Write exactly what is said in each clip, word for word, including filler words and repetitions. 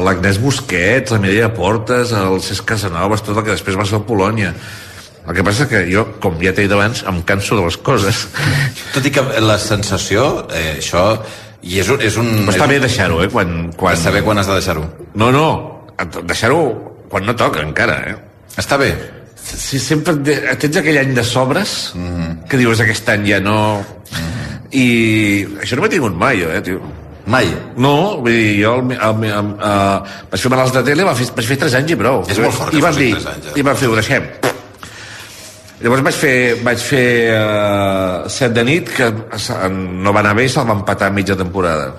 l'Agnès Busquets, la Mireia Portes, el Cesc Casanovas, tot el que després va ser el Polònia. El que passa que jo, com ja t'he dit abans, em canso de les coses. Tot i que la sensació, eh, això... I és un... És un Però està és bé un... deixar-ho, eh? Quan, quan... Està bé quan has de deixar-ho. No, no, deixar-ho quan no toca, encara, eh? Està bé. Si sempre tens aquell any de sobres, mm-hmm. que dius aquest any ja no... Mm-hmm. I això no m'he tingut mai, eh, tio. Mai? No, vull dir, jo el, el, el, uh, vaig fer malalts de tele, vaig fer, vaig fer tres anys i prou. És molt fort que facis tres anys. I van fer, ho deixem. Llavors vaig fer, vaig fer uh, set de nit, que no va anar bé, se'l va empatar a mitja temporada.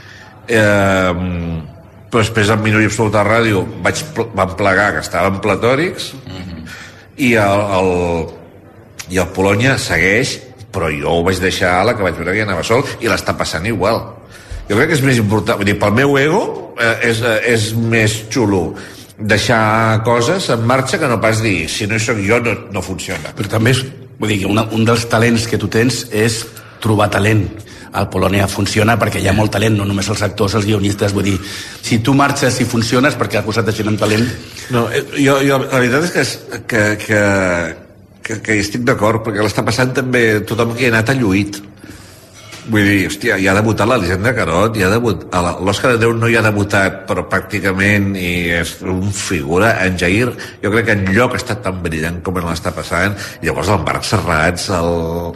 Uh, però després en minoria absoluta a ràdio vaig, van plegar que estaven platòrics, mm-hmm. i el, el, i el Polònia segueix, però jo ho vaig deixar a la que vaig veure que ja anava sol, i l'està passant igual. Jo crec que és més important, vull dir, pel meu ego eh, és, eh, és més xulo deixar coses en marxa que no pas dir, si no hi soc jo no, no funciona. Però també és, vull dir, una, un dels talents que tu tens és trobar talent. Al Polònia funciona perquè hi ha molt talent, no només els actors, els guionistes, vull dir, si tu marxes i funciones perquè al costat de gent amb talent... No, jo, jo, la veritat és que, que, que, que, que hi estic d'acord, perquè l'està passant també tothom que hi ha anat a lluït. Vull dir, hòstia, hi ha debutat l'Elisenda Carot, hi ha debutat, l'Òscar Andreu no hi ha debutat, però pràcticament i és un figura. En Jair, jo crec que en lloc ha estat tan brillant com l'està passant. Llavors el Marc Serrats, el,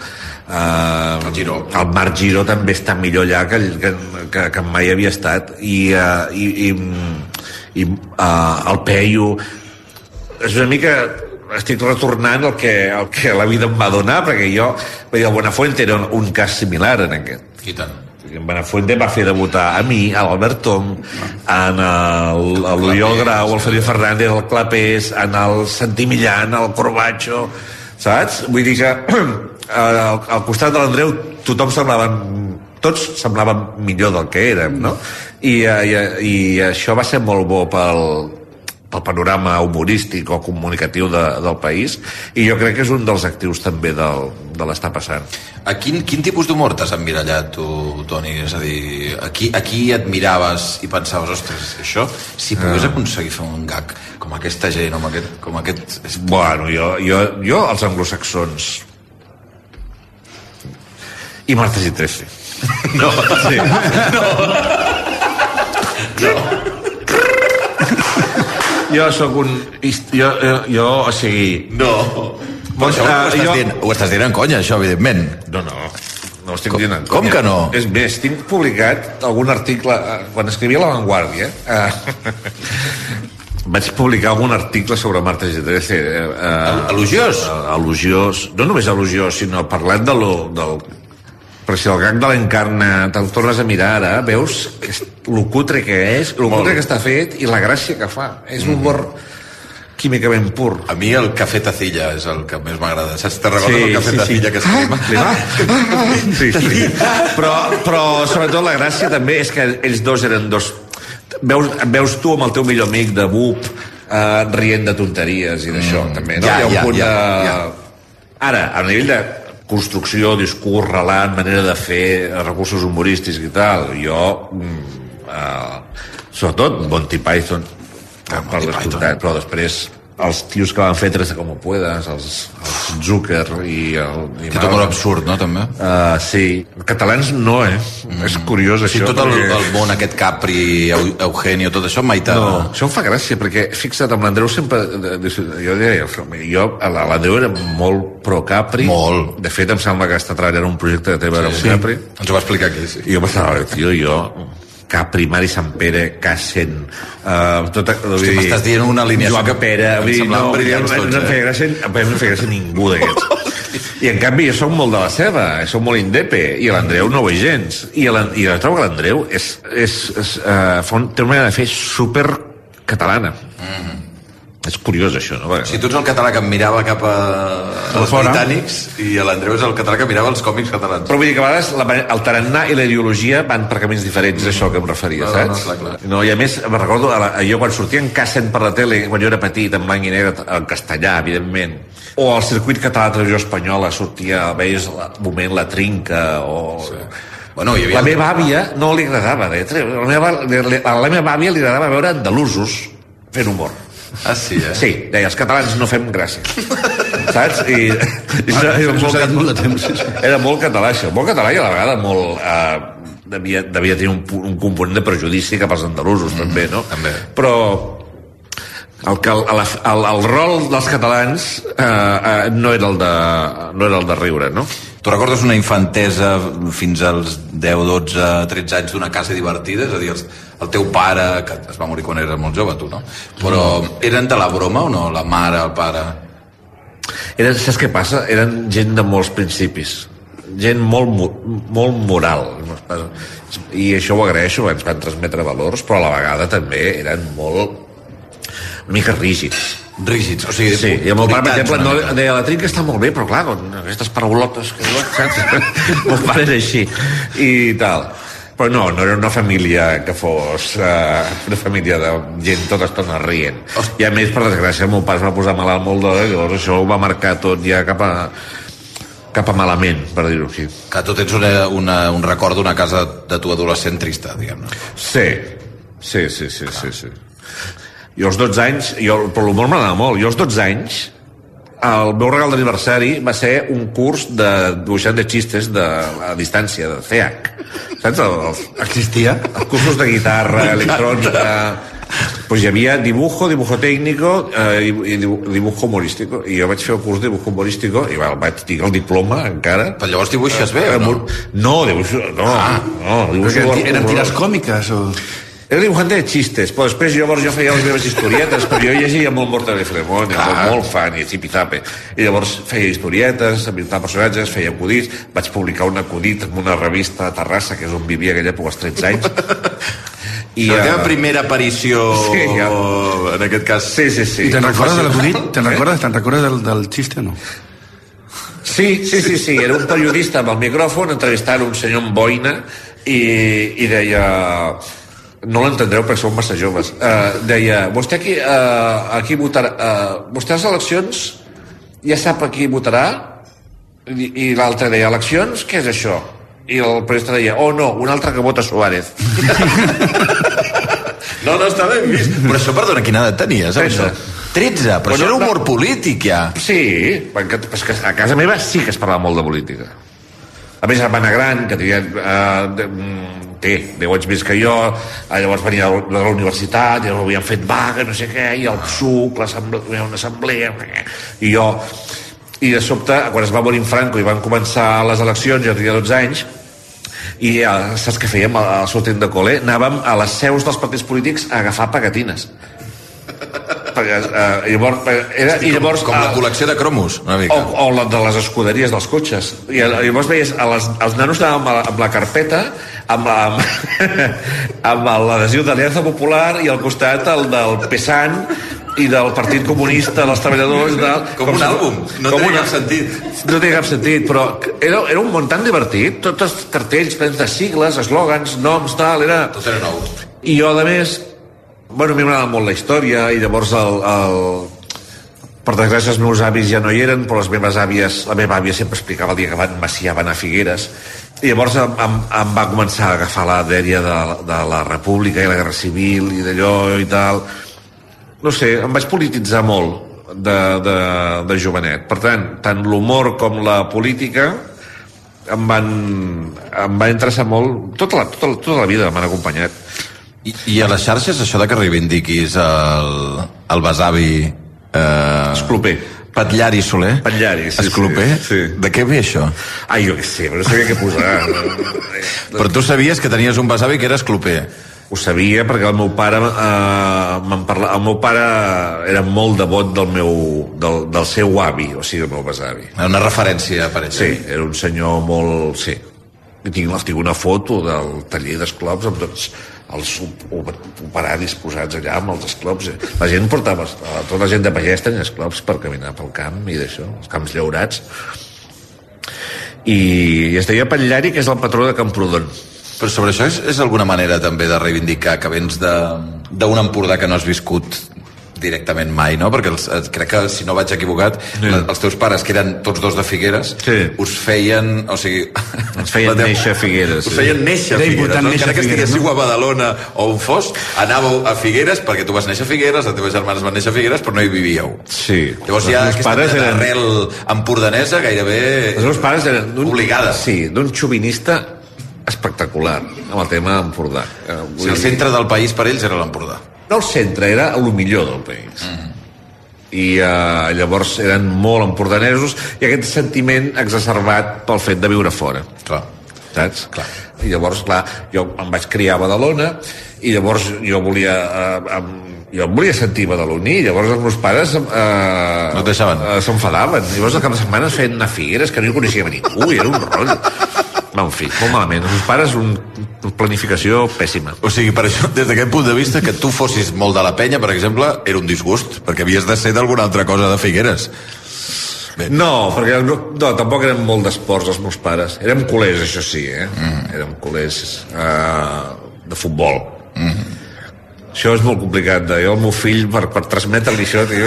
uh, el, Giró. el Marc Giró també està millor allà que, que, que, que mai havia estat. I, uh, i, i, i uh, el Peyu és una mica... estic retornant el que, el que la vida em va donar, perquè jo, vull dir, el Buenafuente era un, un cas similar en aquest. I tant. En Buenafuente va fer debutar a mi, a l'Albert Tom, en l'Oriol Grau, el Felipe Fernández, el Clapés, en el Santi Millán, el Corbacho, saps? Vull dir que al, al costat de l'Andreu tothom semblava, tots semblaven millor del que érem, no? I, i, i això va ser molt bo pel el panorama humorístic o comunicatiu de, del país, i jo crec que és un dels actius també del, de l'estar passant. A quin, quin tipus d'humor t'has emmirallat tu, Toni? És a dir, aquí, aquí et miraves i pensaves, ostres, això, si pogués aconseguir fer un gag com aquesta gent, com aquest... Com aquest... Bueno, jo, jo, jo els anglosaxons i Martes i Trece. No, sí. No. No. Jo sóc un... Jo, jo, jo o sigui... No. Però això ho estàs, jo... dient, ho estàs dient en conya, això, evidentment. No, no. No estic com, dient en conya. Com que no? És més, tinc publicat algun article... Quan escrivia La Vanguardia... Eh, vaig publicar algun article sobre Martes i Trece. Eh, elogiós? Elogiós. No només elogiós, sinó parlant de lo, del... Però si el gag de l'Encarna te'l tornes a mirar ara, veus lo cutre que és, lo cutre que està fet i la gràcia que fa. És un humor químicament pur. A mi el Café Tacilla és el que més m'agrada. Saps? Te recordes sí, el Café sí, Tacilla sí. que escriu? Ah, ah, ah, sí, sí. Però, però sobretot la gràcia també és que ells dos eren dos... Veus, veus tu amb el teu millor amic de B U P eh, rient de tonteries i d'això, mm. també, no? Ja, Hi ha un ja, punt ja, de... ja. Ara, a nivell de construcció, discurs, relat, manera de fer, recursos humorístics i tal, jo eh, sobretot Monty Python, ah, per descomptat, però després els tios que van fer Tres de Como Puedas, els, els Zucker i el... I que tot molt absurd, no, també? Uh, sí. Catalans no, eh? Mm. És curiós, sí, això. Tot el, perquè... el món aquest Capri, Eugenio, tot això mai t'ha... No, això em fa gràcia, perquè fixa't, amb l'Andreu sempre... Jo deia, jo, l'Andreu era molt pro Capri. Molt. De fet, em sembla que aquesta tralla era un projecte que té a veure sí, amb Capri. Sí. Ens ho va explicar aquí, sí. I jo pensava, tio, jo... Capri, Mari Sampere, Cassen, uh, tot... Hosti, m'estàs dient una línia... Joan Pere... Em semblaven no, brillants no, tots, no, feia gràcia, no feia gràcia ningú d'aquests. I en canvi jo soc molt de la seva, soc molt indepe, i l'Andreu no ho veig gens. I, i jo trobo que l'Andreu és, és, és, uh, té una manera de fer super catalana. Mm-hmm. És curiós, això, no? Si tu ets el català que em mirava cap a, a els britànics i l'Andreu és el català que mirava els còmics catalans. Però vull dir que a vegades la, el tarannà i la ideologia van per camins diferents, és això que em referia, no, saps? No, clar, clar. No, i a més, me'n recordo, jo quan sortia en Cassen per la tele, quan jo era petit, en blanc i negre, en castellà, evidentment, o al circuit català de televisió espanyola sortia, veies el moment La Trinca, o... Sí. Bueno, hi havia... La meva àvia no li agradava. Eh? La meva, a la meva àvia li agradava veure andalusos fent humor. Ah, sí, eh? Sí, deia, els catalans no fem gràcia. Saps? I, i Ah, era, això molt, s'ha dit molt de temps. era molt català, això. Molt català i a la vegada molt... Eh, devia, devia tenir un, un component de prejudici cap als andalusos, mm, també, no? També. Però el, que, el, el, el rol dels catalans eh, eh, no, era el de, no era el de riure, no? Tu recordes una infantesa fins als deu, dotze, tretze anys d'una casa divertida? És a dir, els, el teu pare, que es va morir quan eres molt jove, tu, no? Però eren de la broma o no? La mare, el pare... Eren, saps què passa? Eren gent de molts principis. Gent molt, molt moral. I això ho agraeixo, ens van transmetre valors, però a la vegada també eren molt... una mica rígids. Rígids, o sigui... Sí, i el meu pare, per exemple, no, deia, la trinca està molt bé, però clar, aquestes paraulotes que diuen, saps? El meu pare era així, i tal. Però no, no era una família que fos uh, una família de gent tota estona rient. I a més, per desgràcia, el meu pare es va posar malalt molt d'hora, i llavors això ho va marcar tot ja cap a, cap a malament, per dir-ho així. Que tu tens una, una, un record d'una casa de tu adolescent trista, diguem-ne. Sí, sí, sí, sí, sí, sí. Jo als dotze anys, jo, però l'humor m'agradava molt, jo als dotze anys, el meu regal d'aniversari va ser un curs de dibuixant de xistes de, a distància, de C H. Saps? El, el, Existia? Els cursos de guitarra, electrònica... Pues hi havia dibujo, dibujo técnico eh, i dibujo humorístico. I jo vaig fer el curs de dibujo humorístico i va, vaig tinc el diploma encara. Però llavors dibuixes bé, o no? No, dibuixo... No, ah, no, dibuixo... Eren tires còmiques o... Era dibujant de xistes, però després llavors jo feia les meves historietes, però jo llegia molt Mortadelo i Filemón, ah. molt, molt fan, i zipizape. I llavors feia historietes, inventava personatges, feia acudits, vaig publicar un acudit en una revista a Terrassa, que és on vivia aquella època, als tretze anys. I la teva uh... primera aparició, sí, ja. En aquest cas... Sí, sí, sí. I te'n recordes de l'acudit? Te'n recordes, te'n recordes del, del xiste o no? Sí, sí, sí, sí, era un periodista amb el micròfon entrevistant un senyor amb boina i, i deia... No l'entendreu perquè sou massa joves. Uh, deia, vostè aquí, uh, aquí votarà... Uh, vostè a les eleccions ja sap a qui votarà? I, i l'altre deia, eleccions? Què és això? I el periodista deia, oh no, un altre que vota Suárez. No, no, està ben vist. Però això, perdona, quina edat tenies? tretze. tretze, però bueno, això era humor no, polític, ja. Sí, perquè a casa meva sí que es parlava molt de política. A més, hermana gran, que tenia... Uh, de, té deu anys més que jo, llavors venia de la universitat, llavors havien fet vaga, no sé què, i el P S U C, l'assemblea, una assemblea, i jo... I de sobte, quan es va morir Franco i van començar les eleccions, jo tenia dotze anys, i ja, saps què fèiem al sortint de col·le? Anàvem a les seus dels partits polítics a agafar pegatines. Perquè, uh, llavors, era, Hosti, i llavors com, com la col·lecció de cromos, una mica. O, o la de les escuderies dels cotxes. I llavors veies, a les, els nanos anàvem amb la, amb la carpeta, amb, amb, amb l'adhesiu d'Aliança Popular i al costat el del PESAN i del Partit Comunista dels Treballadors del, com, com un àlbum, no tenia cap sentit no tenia cap sentit, però era, era un món tan divertit, tots els cartells plens de sigles, eslògans, noms, tal, era... tot era nou. I jo, a més, bueno, a mi m'agrada molt la història i llavors el, el... per desgràcia els meus avis ja no hi eren, però les meves àvies, la meva àvia sempre explicava el dia que van Macià, van a Figueres, i llavors em, em, em va començar a agafar la dèria de, de la República i la Guerra Civil i d'allò i tal. No sé, em vaig polititzar molt de, de, de jovenet. Per tant, tant l'humor com la política em van, em va interessar molt. Tota la, tota, tota la vida m'han acompanyat. I, I a les xarxes, això de que reivindiquis el, el besavi... Eh, Escloper. Patllari Soler? Patllari, sí. Escloper? Sí, sí. De què ve això? Ai, jo què sé, però no sabia què posar. Però tu sabies que tenies un besavi que era Escloper? Ho sabia perquè el meu pare eh, me'n parla, el meu pare era molt devot del meu del, del seu avi, o sigui, el meu besavi. Era una referència per ell. Sí, era un senyor molt... Sí. I tinc, tinc una foto del taller d'esclops amb tots els operaris posats allà amb els esclops. La gent portava, tota la gent de pagès tenia esclops per caminar pel camp i d'això, els camps llaurats. I, i es deia Patllari, que és el patró de Camprodon. Però sobre això és, és alguna manera també de reivindicar que vens d'un Empordà que no has viscut directament mai, no? Perquè els, crec que, si no vaig equivocat, sí. els teus pares, que eren tots dos de Figueres, sí. us feien, o sigui... Ens feien teva... néixer a Figueres. Us feien néixer a Figueres, no? Encara que estiguéssiu a Badalona o on fos, anàveu a Figueres, perquè tu vas néixer a Figueres, les teves germanes van néixer a Figueres, però no hi vivíeu. Sí. Llavors hi ha aquesta eren... arrel empordanesa gairebé els meus pares eren obligada. Sí, d'un xovinista espectacular, amb el tema d'Empordà. O sigui, el centre del país per ells era l'Empordà. No, el centre, era el millor del país. Mm-hmm. I uh, llavors eren molt empordanesos i aquest sentiment exacerbat pel fet de viure fora. Clar. Saps? Clar. I llavors, clar, jo em vaig criar a Badalona i llavors jo volia... Uh, um, jo em volia sentir badaloní, llavors els meus pares eh, no et deixaven. Eh, s'enfadaven. Llavors el cap de setmana es feien anar a Figueres, que no hi coneixia ningú, i era un rotllo. No, en fi, molt malament. Els meus pares, un, una planificació pèssima. O sigui, per això, des d'aquest punt de vista, que tu fossis molt de la penya, per exemple, era un disgust, perquè havies de ser d'alguna altra cosa de Figueres. Bé. No, perquè no, tampoc érem molt d'esports els meus pares. Érem culers, això sí, eh? Mm. Érem culers uh, de futbol. Mm. Això és molt complicat, de jo, el meu fill, per, per transmetre-li això, tio...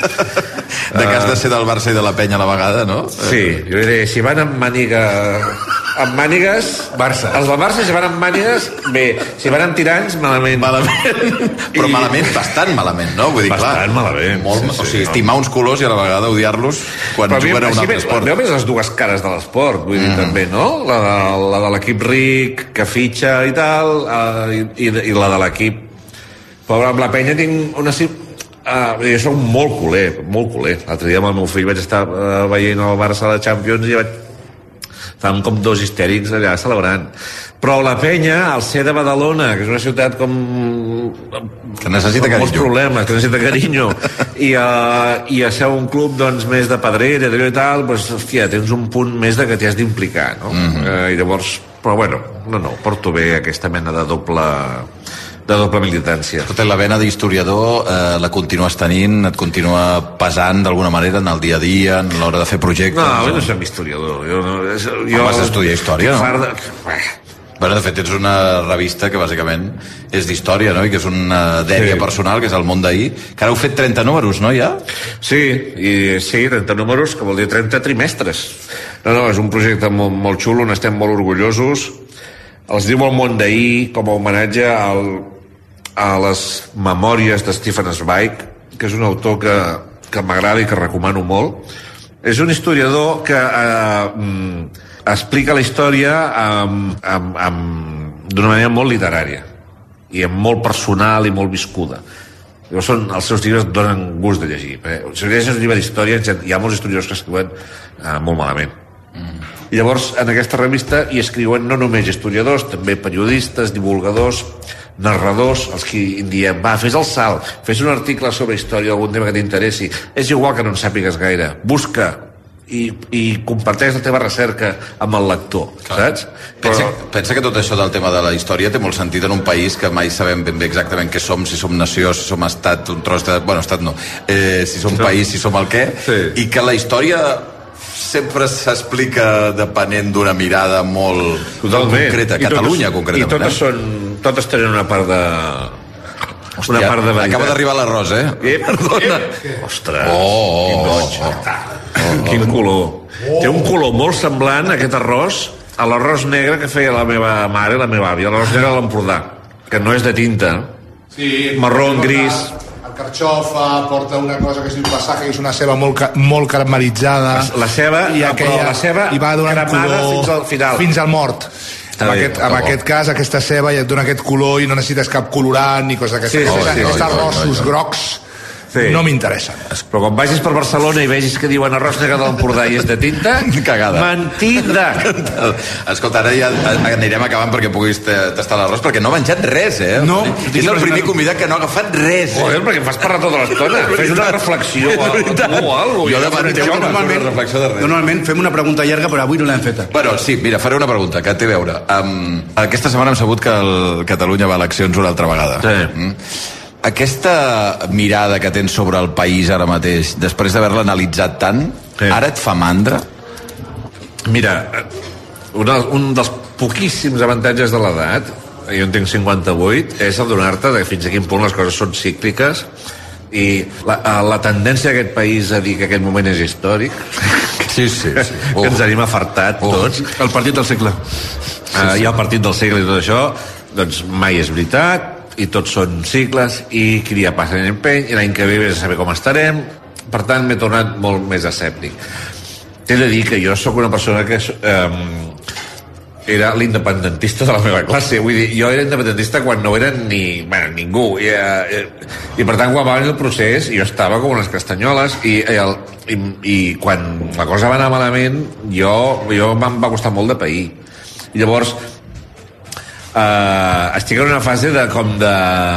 De que has de ser del Barça i de la penya a la vegada, no? Sí, jo diré, si van amb màniga... amb mànigues... Barça. Els del Barça, si van amb mànigues, bé. Si van amb tirants, malament. Malament. Però I... malament, bastant malament, no? Vull dir, bastant clar, malament. Molt, sí, sí, o sigui, no. Estimar uns colors i a la vegada odiar-los quan però juguen a un altre esport. Però més les dues cares de l'esport, vull dir, mm. també, no? La de, la de l'equip ric, que fitxa i tal, uh, i, i la de l'equip... Però amb la penya tinc una... Uh, jo soc molt culer, molt culer. L'altre dia amb el meu fill vaig estar uh, veient el Barça de Champions i vaig... Estàvem com dos histèrics allà celebrant. Però la penya, al ser de Badalona, que és una ciutat com... que necessita carinyo. Molts problemes, que necessita carinyo. I, uh, I a ser un club doncs, més de pedrera i tal, doncs, hòstia, tens un punt més de que t'hi has d'implicar, no? Mm-hmm. uh, I llavors... Però bueno, no, no, porto bé aquesta mena de doble... de doble militància. Tota la vena d'historiador eh, la continues tenint, et continua pesant d'alguna manera en el dia a dia, en l'hora de fer projectes? No, jo no soc historiador. Jo, no, jo, jo vas estudiar història, no? De... Bueno, de fet, ets una revista que bàsicament és d'història, no? I que és una dèria sí. personal, que és el món d'ahir, que ara heu fet trenta números, no, ja? Sí, i sí, trenta números, que vol dir trenta trimestres. No, no, és un projecte molt, molt xulo, on estem molt orgullosos. Els diu el món d'ahir com a homenatge al a les memòries de Stefan Zweig, que és un autor que, que m'agrada i que recomano molt. És un historiador que eh, explica la història amb, amb, amb, d'una manera molt literària i molt personal i molt viscuda. Llavors són, els seus llibres donen gust de llegir. Si llegeixes un llibre d'història, hi ha molts historiadors que escriuen eh, molt malament. Mm. I llavors en aquesta revista hi escriuen no només historiadors, també periodistes, divulgadors, narradors, els que diem, va, fes el salt, fes un article sobre història, algun tema que t'interessi, és igual que no en sàpigues gaire, busca i, i comparteix la teva recerca amb el lector. Clar. Saps? Pensa, Però... pensa que tot això del tema de la història té molt sentit en un país que mai sabem ben bé exactament què som, si som nació, si som estat, un tros de... bueno, estat no, eh, si som no. país, si som el què, sí. I que la història sempre s'explica depenent d'una mirada molt, molt concreta, Catalunya totes, concretament. I totes, eh? són, totes tenen una part de... Hòstia, una part de veritat. Acaba d'arribar l'arròs, eh? eh Perdona. Eh, ostres, oh, oh, quin goig. Oh, oh, quin color. Oh. Té un color molt semblant, aquest arròs, a l'arròs negre que feia la meva mare, la meva àvia, l'arròs negre de l'Empordà, que no és de tinta, sí, marró, gris... carxofa, porta una cosa que es diu passaje, que és una ceba molt, molt caramelitzada. La ceba, i aquella, la ceba i va donant color fins al final. Fins al mort. En, bé, aquest, en aquest cas, aquesta ceba ja et dona aquest color i no necessites cap colorant ni cosa d'aquestes. Sí, sí, sí, aquests arrossos grocs sí. no m'interessen. Però quan vagis per Barcelona i vegis que diuen arròs negre de l'Empordà i és de tinta, cagada. Mentida. Escolta, ara ja anirem acabant perquè puguis tastar l'arròs, perquè no ha menjat res, eh? No. És el primer convidat que no ha agafat res. Joder, perquè em fas parlar tota l'estona. Fes una reflexió o alguna Jo demanateu normalment, reflexió de res. Normalment fem una pregunta llarga, però avui no l'hem feta. Bueno, sí, mira, faré una pregunta que té a veure. Um, aquesta setmana hem sabut que el Catalunya va a eleccions una altra vegada. Sí. Mm? Aquesta mirada que tens sobre el país ara mateix, després d'haver-la analitzat tant, sí. Ara et fa mandra? Mira, una, un dels poquíssims avantatges de l'edat, jo en tinc cinquanta-vuit, és el donar-te de fins a quin punt les coses són cícliques i la, la tendència d'aquest país a dir que aquest moment és històric, sí, sí, sí. Oh. que ens tenim afartat oh. tots. El partit del segle. Sí, sí. Uh, hi ha el partit del segle i tot això, doncs mai és veritat, i tots són cicles, i qui dia passa en empeny, i l'any que ve vés a saber com estarem. Per tant, m'he tornat molt més escèptic. T'he de dir que jo sóc una persona que eh, era l'independentista de la meva classe. Vull dir, jo era independentista quan no era ni, bueno, ningú. I, eh, i per tant, quan va venir el procés, jo estava com unes castanyoles i, el, i, i quan la cosa va anar malament, jo, jo em va costar molt de pair. I llavors, eh, estic en una fase de com de...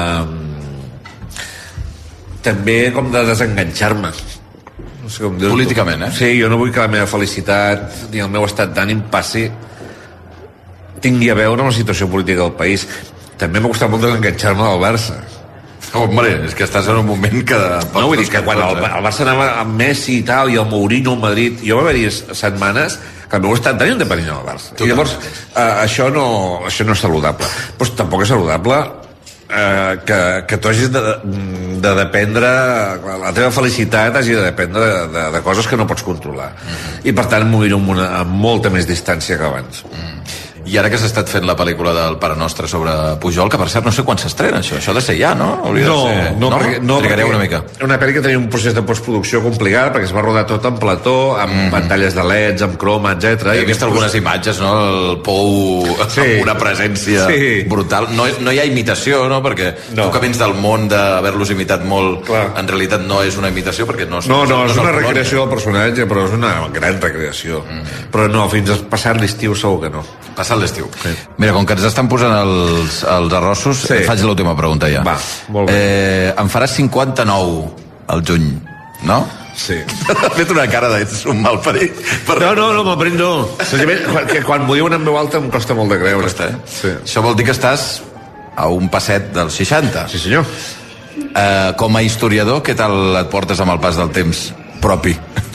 també com de desenganxar-me. No sé com dir-ho. Políticament, eh? Sí, jo no vull que la meva felicitat ni el meu estat d'ànim passi tingui a veure amb la situació política del país. També m'ha costat molt desenganxar-me del Barça. Hombre, és que estàs en un moment que... No, vull dir que quan el, el Barça anava amb Messi i tal, i el Mourinho al Madrid, jo va haver-hi setmanes que el meu estat d'ànim depenia del Barça. I llavors, eh, això, no, això no és saludable. Però tampoc és saludable eh, que, que tu hagis de, de dependre, la teva felicitat hagi de dependre de, de, de coses que no pots controlar. Mm. I per tant m'ho miro amb, una, amb molta més distància que abans. Mm. I ara que s'ha estat fent la pel·lícula del Pare Nostre sobre Pujol, que per cert no sé quan s'estrena això, això ha de ser ja, no? Hauria no, de ser... no, no, perquè, no trigareu una mica. Una pel·li que tenia un procés de postproducció complicat, perquè es va rodar tot en plató, amb mm. pantalles de leds, amb croma, etcètera. He vist algunes post... imatges, no? El Pou sí. amb una presència sí. brutal. No, no hi ha imitació, no? Perquè no. tu que vens del món d'haver-los imitat molt, clar. En realitat no és una imitació, perquè no... No, no, no és una recreació del personatge, però és una gran recreació. Mm. Però no, fins a passar l'estiu segur que no. Passar l'estiu. Sí. Mira, com que ens estan posant els, els arrossos, sí. faig l'última pregunta ja. Va, molt bé. Eh, em faràs cinquanta-nou al juny, no? Sí. Ha fet una cara de ets un mal perill. Per... No, no, no, malparit no. Que quan m'ho diuen en veu alta em costa molt de creure. Costa, eh? Sí. Això vol dir que estàs a un passet dels seixanta. Sí, senyor. Eh, com a historiador, què tal et portes amb el pas del temps propi?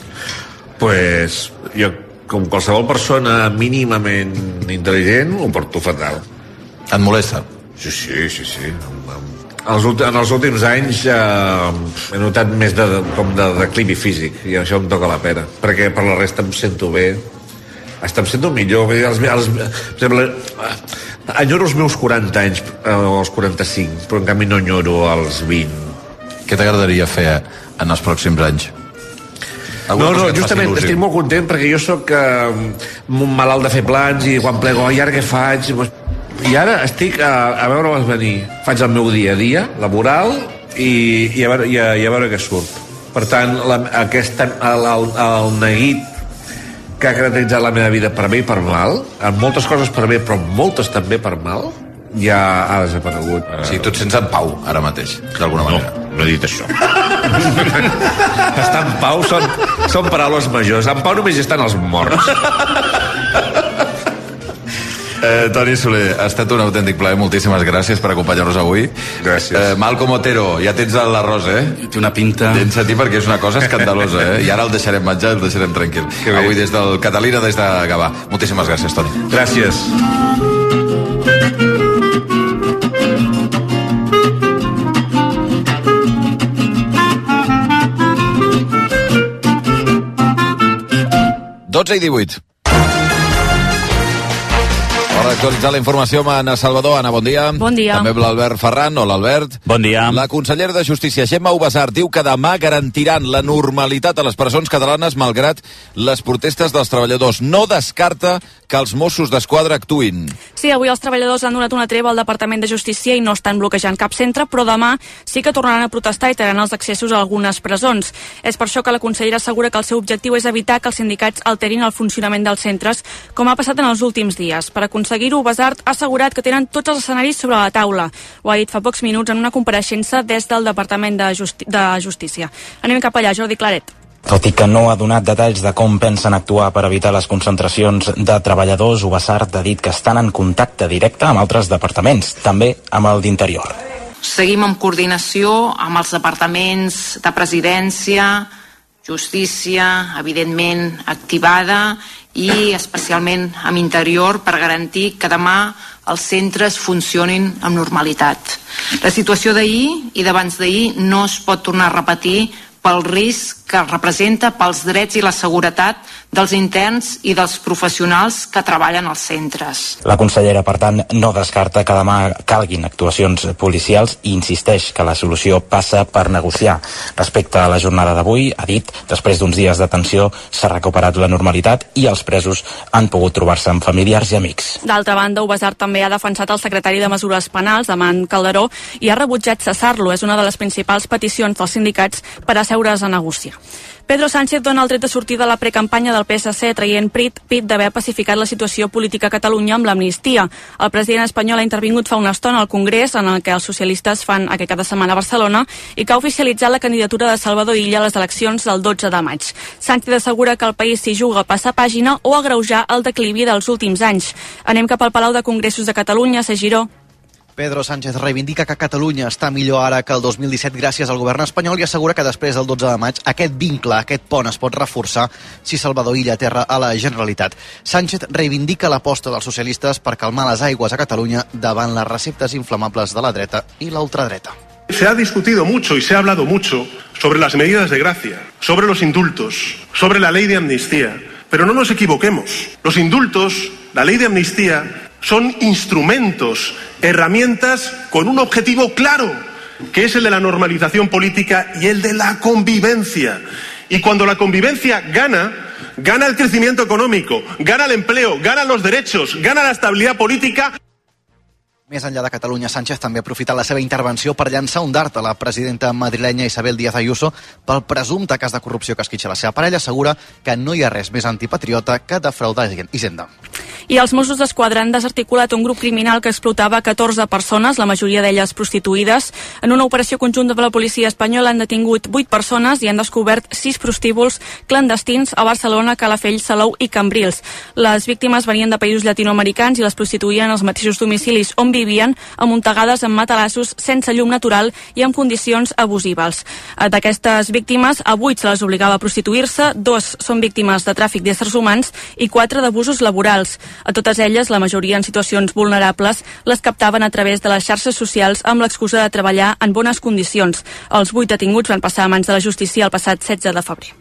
Pues jo, com qualsevol persona mínimament intel·ligent, ho porto fatal. Et molesta? Sí, sí, sí, sí. Els, en els últims anys eh, he notat més de, com de declivi físic, i això em toca la pena, perquè per la resta em sento bé, hasta em sento millor. Els, els, per exemple, enyoro els meus quaranta anys, eh, els quaranta-cinc, però en canvi no enyoro els vint. Què t'agradaria fer en els pròxims anys? No, no, justament estic molt content perquè jo sóc eh, un malalt de fer plans i quan plego, i ara què faig? I ara estic a, a veure-les venir. Faig el meu dia a dia, laboral, i, i, a, veure, i, a, i a veure què surt. Per tant, la, aquest, el, el, el neguit que ha caracteritzat la meva vida per bé i per mal, en moltes coses per bé, però moltes també per mal, ja ha desaparegut. O sigui, tu et sents en pau, ara mateix, d'alguna manera. No, no he dit això. Estar en pau són, són paraules majors. En pau només hi estan els morts. Eh, Toni Soler, ha estat un autèntic plaer. Moltíssimes gràcies per acompanyar-nos avui. Gràcies. Eh, Malcom Otero, ja tens l'arròs, eh? Té una pinta... Tens a ti perquè és una cosa escandalosa, eh? I ara el deixarem menjar, el deixarem tranquil. Avui des del Catalina, des de Gavà. Moltíssimes gràcies, Toni. Gràcies. dotze i divuit. Hora d'actualitzar la informació amb Anna Salvador. Anna, bon dia. Bon dia. També amb l'Albert Ferran. Hola, Albert. Bon dia. La consellera de Justícia, Gemma Ubasart, diu que demà garantiran la normalitat a les presons catalanes malgrat les protestes dels treballadors. No descarta que els Mossos d'Esquadra actuïn. Sí, avui els treballadors han donat una treva al Departament de Justícia i no estan bloquejant cap centre, però demà sí que tornaran a protestar i tenen els accessos a algunes presons. És per això que la consellera assegura que el seu objectiu és evitar que els sindicats alterin el funcionament dels centres, com ha passat en els últims dies. Per aconseguir-ho, Ubasart ha assegurat que tenen tots els escenaris sobre la taula. Ho ha dit fa pocs minuts en una compareixença des del Departament de, Justi- de Justícia. Anem cap allà, Jordi Claret. Tot i que no ha donat detalls de com pensen actuar per evitar les concentracions de treballadors, Ubasart ha dit que estan en contacte directe amb altres departaments, també amb el d'Interior. Seguim en coordinació amb els departaments de Presidència, Justícia, evidentment activada, i especialment amb Interior per garantir que demà els centres funcionin amb normalitat. La situació d'ahir i d'abans d'ahir no es pot tornar a repetir pel risc que representa pels drets i la seguretat dels interns i dels professionals que treballen als centres. La consellera, per tant, no descarta que demà calguin actuacions policials i insisteix que la solució passa per negociar. Respecte a la jornada d'avui, ha dit, després d'uns dies de tensió s'ha recuperat la normalitat i els presos han pogut trobar-se amb familiars i amics. D'altra banda, Ubasart també ha defensat el secretari de Mesures Penals, Aman Calderó, i ha rebutjat cessar-lo. És una de les principals peticions dels sindicats per asseure's a negociar. Pedro Sánchez dona el tret de sortida a la precampanya del P S C, traient pit, pit d'haver pacificat la situació política a Catalunya amb l'amnistia. El president espanyol ha intervingut fa una estona al Congrés, en el que els socialistes fan aquest cap de setmana a Barcelona, i que ha oficialitzat la candidatura de Salvador Illa a les eleccions del dotze de maig. Sánchez assegura que el país s'hi juga a passar pàgina o a agreujar el declivi dels últims anys. Anem cap al Palau de Congressos de Catalunya, a Giró. Pedro Sánchez reivindica que Catalunya està millor ara que el dos mil disset gràcies al govern espanyol i assegura que després del dotze de maig aquest vincle, aquest pont es pot reforçar si Salvador Illa aterra a la Generalitat. Sánchez reivindica l'aposta dels socialistes per calmar les aigües a Catalunya davant les receptes inflamables de la dreta i la ultradreta. Se ha discutido mucho y se ha hablado mucho sobre las medidas de gracia, sobre los indultos, sobre la ley de amnistía, pero no nos equivoquemos. Los indultos, la ley de amnistía, son instrumentos, herramientas con un objetivo claro, que es el de la normalización política y el de la convivencia. Y cuando la convivencia gana, gana el crecimiento económico, gana el empleo, ganan los derechos, gana la estabilidad política. Més enllà de Catalunya, Sánchez també ha aprofitat la seva intervenció per llançar un dart a la presidenta madrilenya Isabel Díaz Ayuso pel presumpte cas de corrupció que esquitxa la seva parella. Assegura que no hi ha res més antipatriota que defraudar Hisenda. I els Mossos d'Esquadra han desarticulat un grup criminal que explotava catorze persones, la majoria d'elles prostituïdes. En una operació conjunta de la policia espanyola han detingut vuit persones i han descobert sis prostíbuls clandestins a Barcelona, Calafell, Salou i Cambrils. Les víctimes venien de països llatinoamericans i les prostituïen als mateixos domicilis on vivien, amuntegades amb matalassos, sense llum natural i amb condicions abusives. D'aquestes víctimes, a vuit se les obligava a prostituir-se, dos són víctimes de tràfic d'éssers humans i quatre d'abusos laborals. A totes elles, la majoria en situacions vulnerables, les captaven a través de les xarxes socials amb l'excusa de treballar en bones condicions. Els vuit detinguts van passar a mans de la justícia el passat setze de febrer.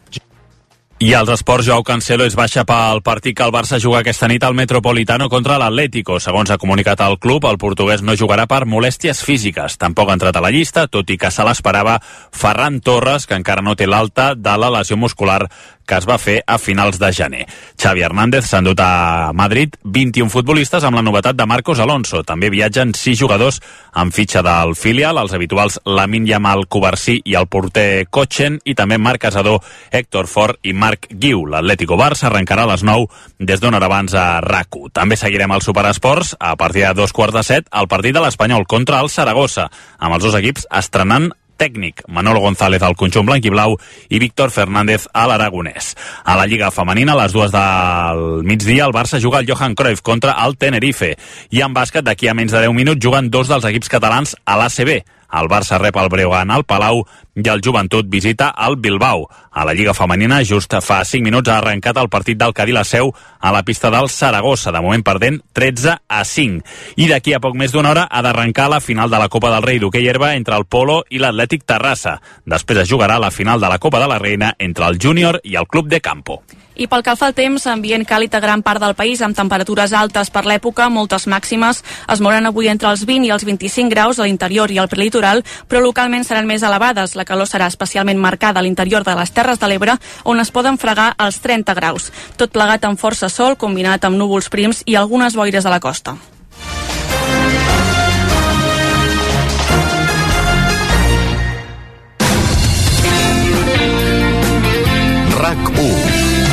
I als esports, Joao Cancelo és baixa pel partit que el Barça juga aquesta nit al Metropolitano contra l'Atlético. Segons ha comunicat el club, el portuguès no jugarà per molèsties físiques. Tampoc ha entrat a la llista, tot i que se l'esperava Ferran Torres, que encara no té l'alta de la lesió muscular que es va fer a finals de gener. Xavi Hernández s'ha endut a Madrid vint-i-un futbolistes amb la novetat de Marcos Alonso. També viatgen sis jugadors amb fitxa del filial, els habituals Lamine Yamal, Covarsí i el porter Kochen, i també Marc Casador, Héctor Fort i Marc Guiu. L'Atlético Barça arrencarà a les nou des d'una hora abans a R A C u. També seguirem al Superesports a partir de dos quarts de set el partit de l'Espanyol contra el Saragossa, amb els dos equips estrenant tècnic, Manolo González al conjunt blanquiblau i Víctor Fernández a l'Aragonès. A la Lliga Femenina, a les dues del migdia, el Barça juga al Johan Cruyff contra el Tenerife. I en bàsquet, d'aquí a menys de deu minuts, juguen dos dels equips catalans a l'A C B. El Barça rep el Breogán al Palau i el Joventut visita el Bilbao. A la Lliga Femenina, just fa cinc minuts ha arrencat el partit del Cadí la Seu a la pista del Saragossa, de moment perdent tretze a cinc. I d'aquí a poc més d'una hora ha d'arrencar la final de la Copa del Rei d'hoquei herba entre el Polo i l'Atlètic Terrassa. Després es jugarà la final de la Copa de la Reina entre el Júnior i el Club de Campo. I pel que fa al temps, ambient càlid a gran part del país, amb temperatures altes per l'època, moltes màximes. Es mouran avui entre els vint i els vint-i-cinc graus a l'interior i al prelitoral, però localment seran més elevades. La calor serà especialment marcada a l'interior de les Terres de l'Ebre, on es poden fregar els trenta graus. Tot plegat amb força sol, combinat amb núvols prims i algunes boires a la costa. R A C u.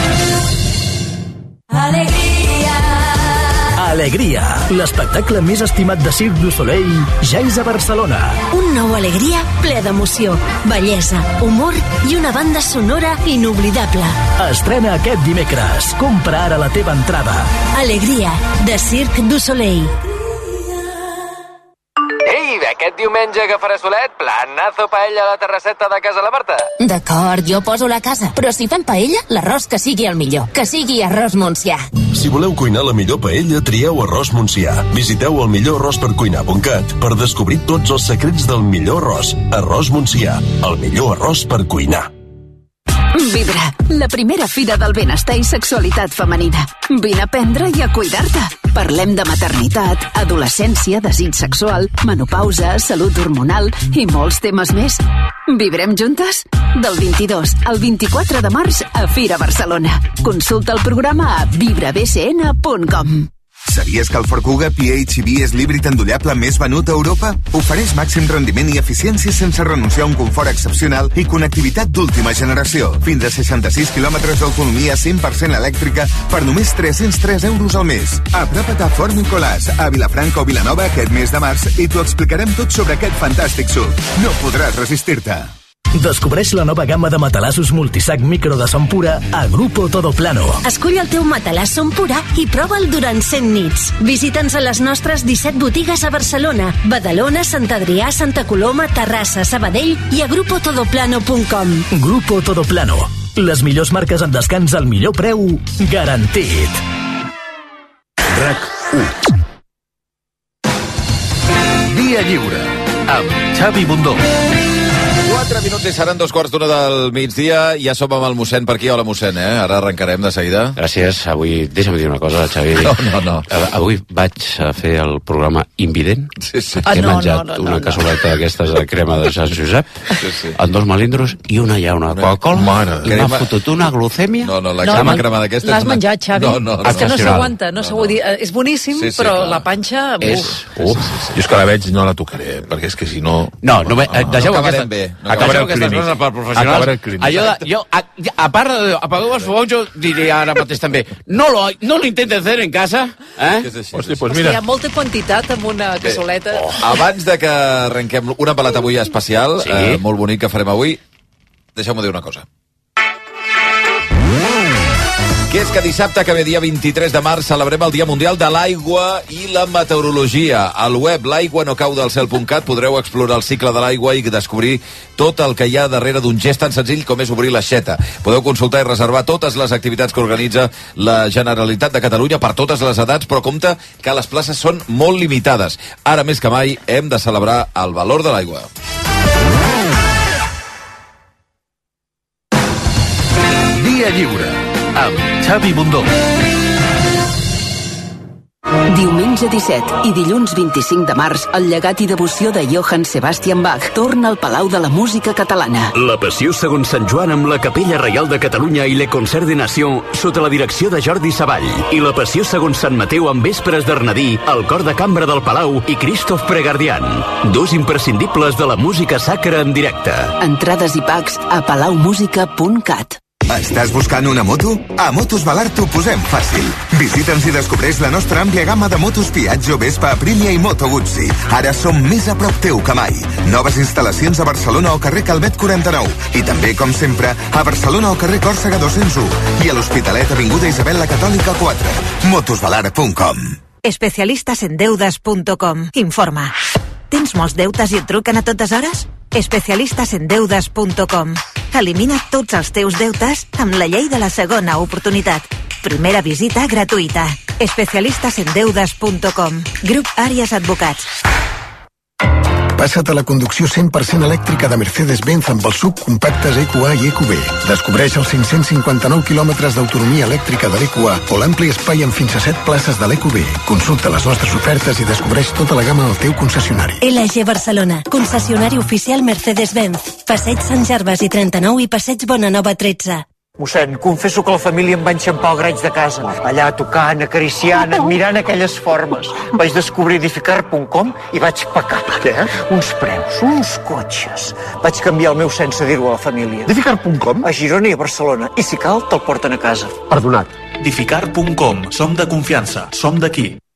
Alegria. Alegria, l'espectacle més estimat de Cirque du Soleil ja és a Barcelona. Un nou Alegria ple d'emoció, bellesa, humor i una banda sonora inoblidable. Estrena aquest dimecres. Compra ara la teva entrada. Alegria, de Cirque du Soleil. Ei, aquest diumenge que farà solet, planazo paella a la terrasseta de casa la Marta. D'acord, jo poso la casa, però si fem paella, l'arròs que sigui el millor, que sigui Arròs Montsià. Si voleu cuinar la millor paella, trieu Arròs Montsià. Visiteu el millor arròs per cuinar punt cat per descobrir tots els secrets del millor arròs. Arròs Montsià, el millor arròs per cuinar. Vibra, la primera fira del benestar i sexualitat femenina. Vine a aprendre i a cuidar-te. Parlem de maternitat, adolescència, desig sexual, menopausa, salut hormonal i molts temes més. Vibrem juntes? Del vint-i-dos al vint-i-quatre de març a Fira Barcelona. Consulta el programa a vibra b c n punt com. Sabies que el Ford Kuga P H E V és l'híbrid endollable més venut a Europa? Ofereix màxim rendiment i eficiència sense renunciar a un confort excepcional i connectivitat d'última generació. Fins a seixanta-sis quilòmetres d'autonomia cent per cent elèctrica per només tres-cents tres euros al mes. Apropa't a Ford Nicolàs, a Vilafranca o Vilanova aquest mes de març i t'ho explicarem tot sobre aquest fantàstic S U V. No podràs resistir-te. Descobreix la nova gamma de matalassos multisac micro de son pura a Grupo Todo Plano. Escull el teu matalàs son pura i prova'l durant cent nits. Visita'ns a les nostres disset botigues a Barcelona, Badalona, Sant Adrià, Santa Coloma, Terrassa, Sabadell i a grupo todo plano punt com. Grupo Todo Plano. Les millors marques en descans al millor preu garantit. RAC u. Via Lliure amb Xavi Bundó. Quatre minuts i seran dos quarts d'una del migdia. Ja som amb el mossèn per aquí. Hola, mossèn, eh? Ara arrencarem de seguida. Gràcies. Avui, deixa'm dir una cosa, Xavi. No, no, no. Avui vaig a fer el programa Invident. Sí, sí. Ah, He no, menjat no, no, una no, cassoleta d'aquestes de crema de Sant Josep, sí, sí. amb dos melindros i una ja una Coca-Cola. I m'ha fotut una glucèmia. No, no, la no, crema crema d'aquesta... L'has menjat, Xavi? No, no, és que no s'aguanta, no, no, no, no. És boníssim, sí, sí, però clar. La panxa... És... Uf, sí, sí, sí. Jo és que la veig no la tocaré, perquè és que si no... No, no, no, deixeu no aquesta... bé. No deixeu aquestes coses per professionals. Allò de, jo, a, a part de apagueu els focs, jo diré ara mateix també, no lo, no lo intenten fer en casa, eh? Hosti, pues mira. Hosti, hi ha molta quantitat amb una cassoleta. Oh. Abans de que arrenquem una pelata avui especial, sí. eh, molt bonic que farem avui, deixeu-me dir una cosa. Que és que dissabte, que ve dia vint-i-tres de març, celebrem el Dia Mundial de l'Aigua i la Meteorologia. Al web l'aigua no cau del cel punt cat podreu explorar el cicle de l'aigua i descobrir tot el que hi ha darrere d'un gest tan senzill com és obrir l'aixeta. Podeu consultar i reservar totes les activitats que organitza la Generalitat de Catalunya per totes les edats, però compte que les places són molt limitades. Ara més que mai hem de celebrar el valor de l'aigua. Via Lliure amb Xavi Bundó. Diumenge disset i dilluns vint-i-cinc de març, el llegat i devoció de Johann Sebastian Bach torna al Palau de la Música Catalana. La Passió segons Sant Joan amb la Capella Reial de Catalunya i Le Concert de Nation sota la direcció de Jordi Savall. I la Passió segons Sant Mateu amb Vespres d'Arnadí, el Cor de Cambra del Palau i Christoph Pregardian. Dos imprescindibles de la música sacra en directe. Entrades i packs a palau música punt cat. Estàs buscant una moto? A Motos Balart t'ho posem fàcil. Visita'ns i descobreix la nostra àmplia gamma de motos Piaggio, Vespa, Aprilia i Moto Guzzi. Ara som més a prop teu que mai. Noves instal·lacions a Barcelona o carrer Calvet quaranta-nou. I també, com sempre, a Barcelona o carrer Còrsega dos-cents u. I a l'Hospitalet, avinguda Isabel la Catòlica quatre. motos balart punt com. Especialistas en deudas punto com. Informa. Tens molts deutes i et truquen a totes hores? Especialistas en deudas punto com. Elimina tots els teus deutes amb la llei de la segona oportunitat. Primera visita gratuïta. Especialistas en deudas punto com. Grup Àries Advocats. Passa't a la conducció cent per cent elèctrica de Mercedes-Benz amb els subcompactes E Q A i E Q B. Descobreix els cinc-cents cinquanta-nou quilòmetres d'autonomia elèctrica de l'E Q A o l'ampli espai amb fins a set places de l'E Q B. Consulta les nostres ofertes i descobreix tota la gamma al teu concessionari. L G Barcelona, concessionari oficial Mercedes-Benz. Passeig Sant Gervasi trenta-nou i Passeig Bonanova tretze. Mossèn, confesso que la família em va enxampar el graig de casa. Allà tocant, acariciant, admirant aquelles formes. Vaig descobrir edificar punt com i vaig pecar. Què? Uns preus, uns cotxes. Vaig canviar el meu sense dir-ho a la família. edificar punt com? A Girona i a Barcelona. I si cal, te'l porten a casa. Perdonat. edificar punt com. Som de confiança. Som d'aquí.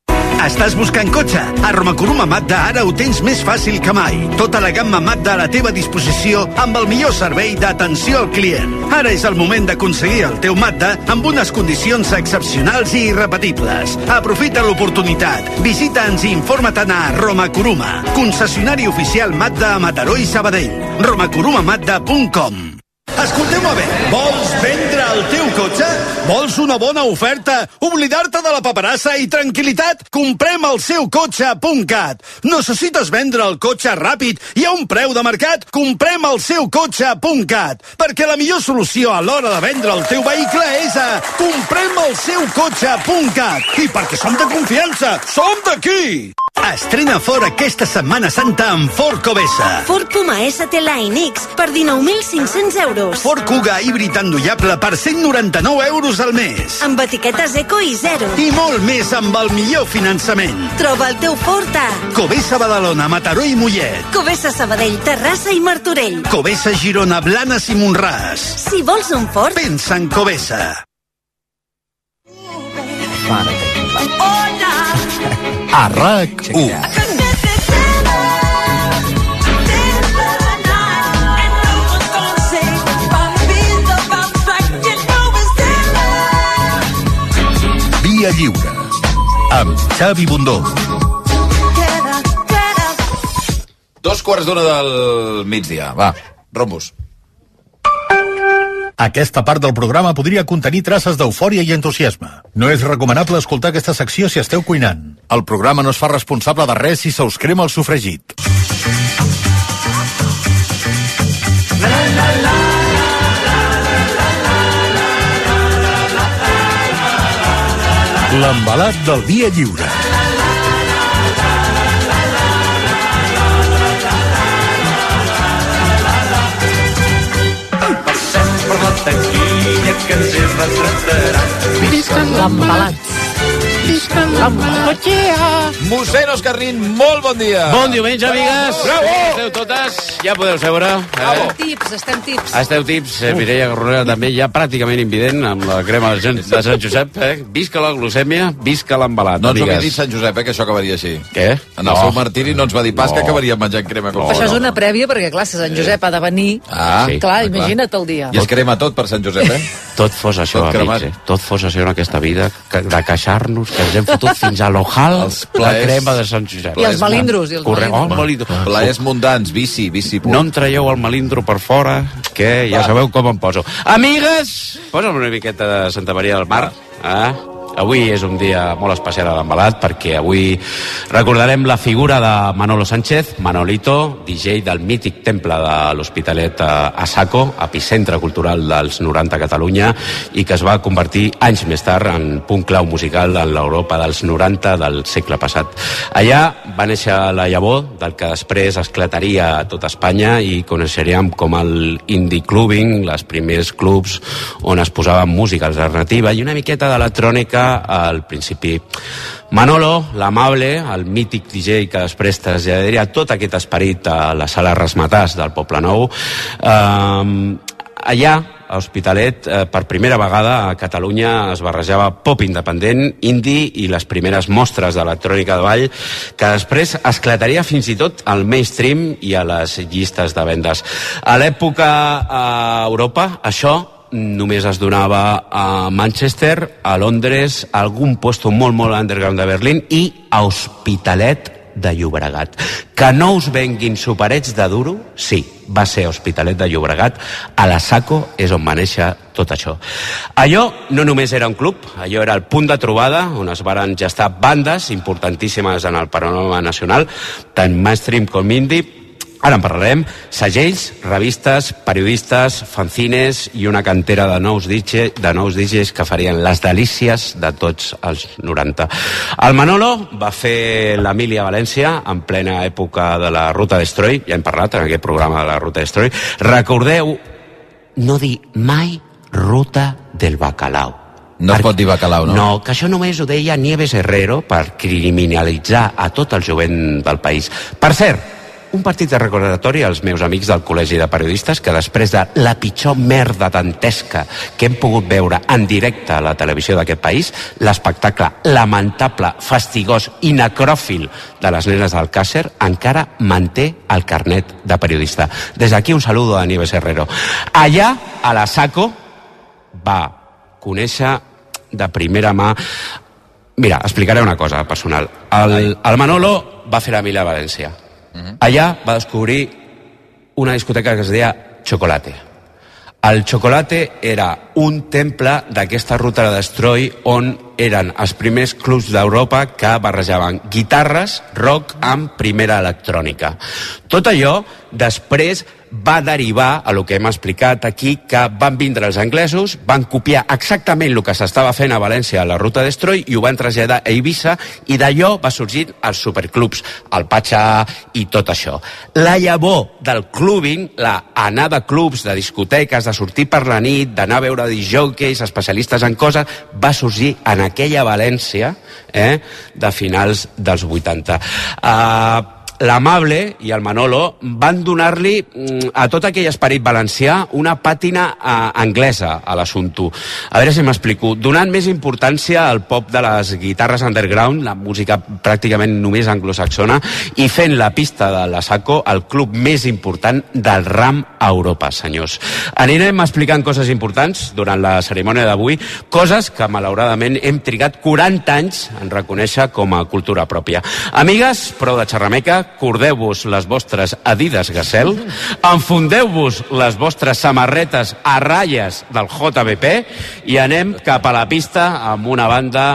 Estàs buscant cotxe? A Romacuruma Mazda ara ho tens més fàcil que mai. Tota la gamma Mazda a la teva disposició amb el millor servei d'atenció al client. Ara és el moment d'aconseguir el teu Mazda amb unes condicions excepcionals i irrepetibles. Aprofita l'oportunitat. Visita'ns i informa-te'n a Romacuruma, concessionari oficial Mazda a Mataró i Sabadell. romacuruma mazda punt com. Escolteu-me bé, vols vendre el teu cotxe? Vols una bona oferta? Oblidar-te de la paperassa i tranquil·litat? Comprem el seu cotxe punt cat. Necessites vendre el cotxe ràpid i a un preu de mercat? Comprem el seu cotxe punt cat. Perquè la millor solució a l'hora de vendre el teu vehicle és a comprem el seu cotxe punt cat. I perquè som de confiança, som d'aquí! Estrena Ford aquesta Setmana Santa amb Ford Covesa. Ford Puma S T Line X per dinou mil cinc-cents euros. Ford Kuga híbrid endollable per cent noranta-nou euros al mes. Amb etiquetes eco i zero. I molt més amb el millor finançament. Troba el teu Ford a Covesa Badalona, Mataró i Mollet. Covesa Sabadell, Terrassa i Martorell. Covesa Girona, Blanes i Montràs. Si vols un Ford, pensa en Covesa. A RAC u. Via Lliure amb Xavi Bundó. Dos quarts d'una del migdia. Va, rombos. Aquesta part del programa podria contenir traces d'eufòria i entusiasme. No és recomanable escoltar aquesta secció si esteu cuinant. El programa no es fa responsable de res si se us crema el sofregit. L'embalat del Via Lliure. Taquilla que ens hi retratarà. Visca l'embalat. Visca l'embalat. Mossèn Òscar Nin, molt bon dia. Bon diumenge, amigues. Bravo. Esteu totes, ja podeu seure. Bravo. Eh? Tips, estem tips. Esteu tips, eh, Mireia Garronera també ja pràcticament invident amb la crema de Sant Josep. Eh? Visca la glucèmia, visca l'embalat. No ens ho havia dit Sant Josep, eh, que això acabaria així. Què? En el no. seu martiri no ens va dir pas no. que acabaríem menjant crema. No, això és una prèvia, perquè clar, si Sant Josep ha de venir, ah, sí. clar, imagina't el dia. I es crema tot per Sant Josep, eh? Tot fos això, tot amics, eh? Tot fos això en aquesta vida, que, de queixar-nos, que ens hem fotut fins a l'ojal la crema de Sant Josep. I els melindros. I els Corre, melindros. Oh, melindro. Plaers mundans, bici, bici pur. No em traieu el melindro per fora, que ja Va. sabeu com em poso. Amigues, posa'm una miqueta de Santa Maria del Mar, eh? Avui és un dia molt especial a l'embalat perquè avui recordarem la figura de Manolo Sánchez, Manolito, D J del mític temple de l'Hospitalet a Saco, epicentre cultural dels noranta a Catalunya, i que es va convertir anys més tard en punt clau musical en l'Europa dels noranta del segle passat. Allà va néixer la llavor del que després esclataria a tota Espanya i coneixeríem com el indie clubbing, els primers clubs on es posava música alternativa i una miqueta d'electrònica al principi. Manolo, l'amable, el mític D J que després traslladaria tot aquest esperit a la sala Rasmatàs del Poblenou, eh, allà a Hospitalet, eh, per primera vegada a Catalunya es barrejava pop independent, indie i les primeres mostres d'electrònica de ball, que després esclataria fins i tot al mainstream i a les llistes de vendes. A l'època a Europa, això només es donava a Manchester, a Londres, a algun puesto molt, molt underground de Berlín i a Hospitalet de Llobregat. Que no us venguin superets de duro, sí, va ser Hospitalet de Llobregat, a la Saco és on va néixer tot això. Allò no només era un club, allò era el punt de trobada on es varen gestar bandes importantíssimes en el panorama nacional, tant mainstream com indie. Ara en parlarem. Segells, revistes, periodistes, fanzines i una cantera de nous D Js, de nous D Js que farien les delícies de tots els noranta. El Manolo va fer l'Emília València en plena època de la Ruta Destroy, ja hem parlat en aquest programa de la Ruta Destroy. Recordeu no dir mai Ruta del Bacalao. No es pot dir bacalao, no? No, que això només ho deia Nieves Herrero per criminalitzar a tot el jovent del país. Per cert, un partit de recordatori als meus amics del Col·legi de Periodistes que després de la pitjor merda dantesca que hem pogut veure en directe a la televisió d'aquest país, l'espectacle lamentable, fastigós i necròfil de les nenes d'Alcàsser encara manté el carnet de periodista. Des d'aquí un saludo a Nieves Herrero. Allà, a la Saco, va conèixer de primera mà... Mira, explicaré una cosa personal. El, el Manolo va fer la mila a València. Allà va descobrir una discoteca que es deia Chocolate. El Chocolate era un temple d'aquesta ruta de Destroy on eren els primers clubs d'Europa que barrejaven guitarres, rock amb primera electrònica. Tot allò després va derivar a lo que hem explicat aquí, que van vindre els anglesos, van copiar exactament el que s'estava fent a València a la ruta Destroy i ho van traslladar a Eivissa, i d'allò va sorgir els superclubs, el Patxà i tot això. La llavor del clubbing, la anar de clubs, de discoteques, de sortir per la nit, d'anar a veure disjòqueis, especialistes en coses, va sorgir en aquella València eh, de finals dels vuitanta. Uh, L'Amable i el Manolo van donar-li a tot aquell esperit valencià una pàtina uh, anglesa a l'assumpte. A veure si m'explico. Donant més importància al pop de les guitarres underground, la música pràcticament només anglosaxona, i fent la pista de la Saco el club més important del ram a Europa, senyors. Anirem explicant coses importants durant la cerimònia d'avui, coses que malauradament hem trigat quaranta anys en reconèixer com a cultura pròpia. Amigues, prou de xerrameca, cordeu-vos les vostres Adidas Gazelle, enfundeu-vos les vostres samarretes a ratlles del J B P i anem cap a la pista amb una banda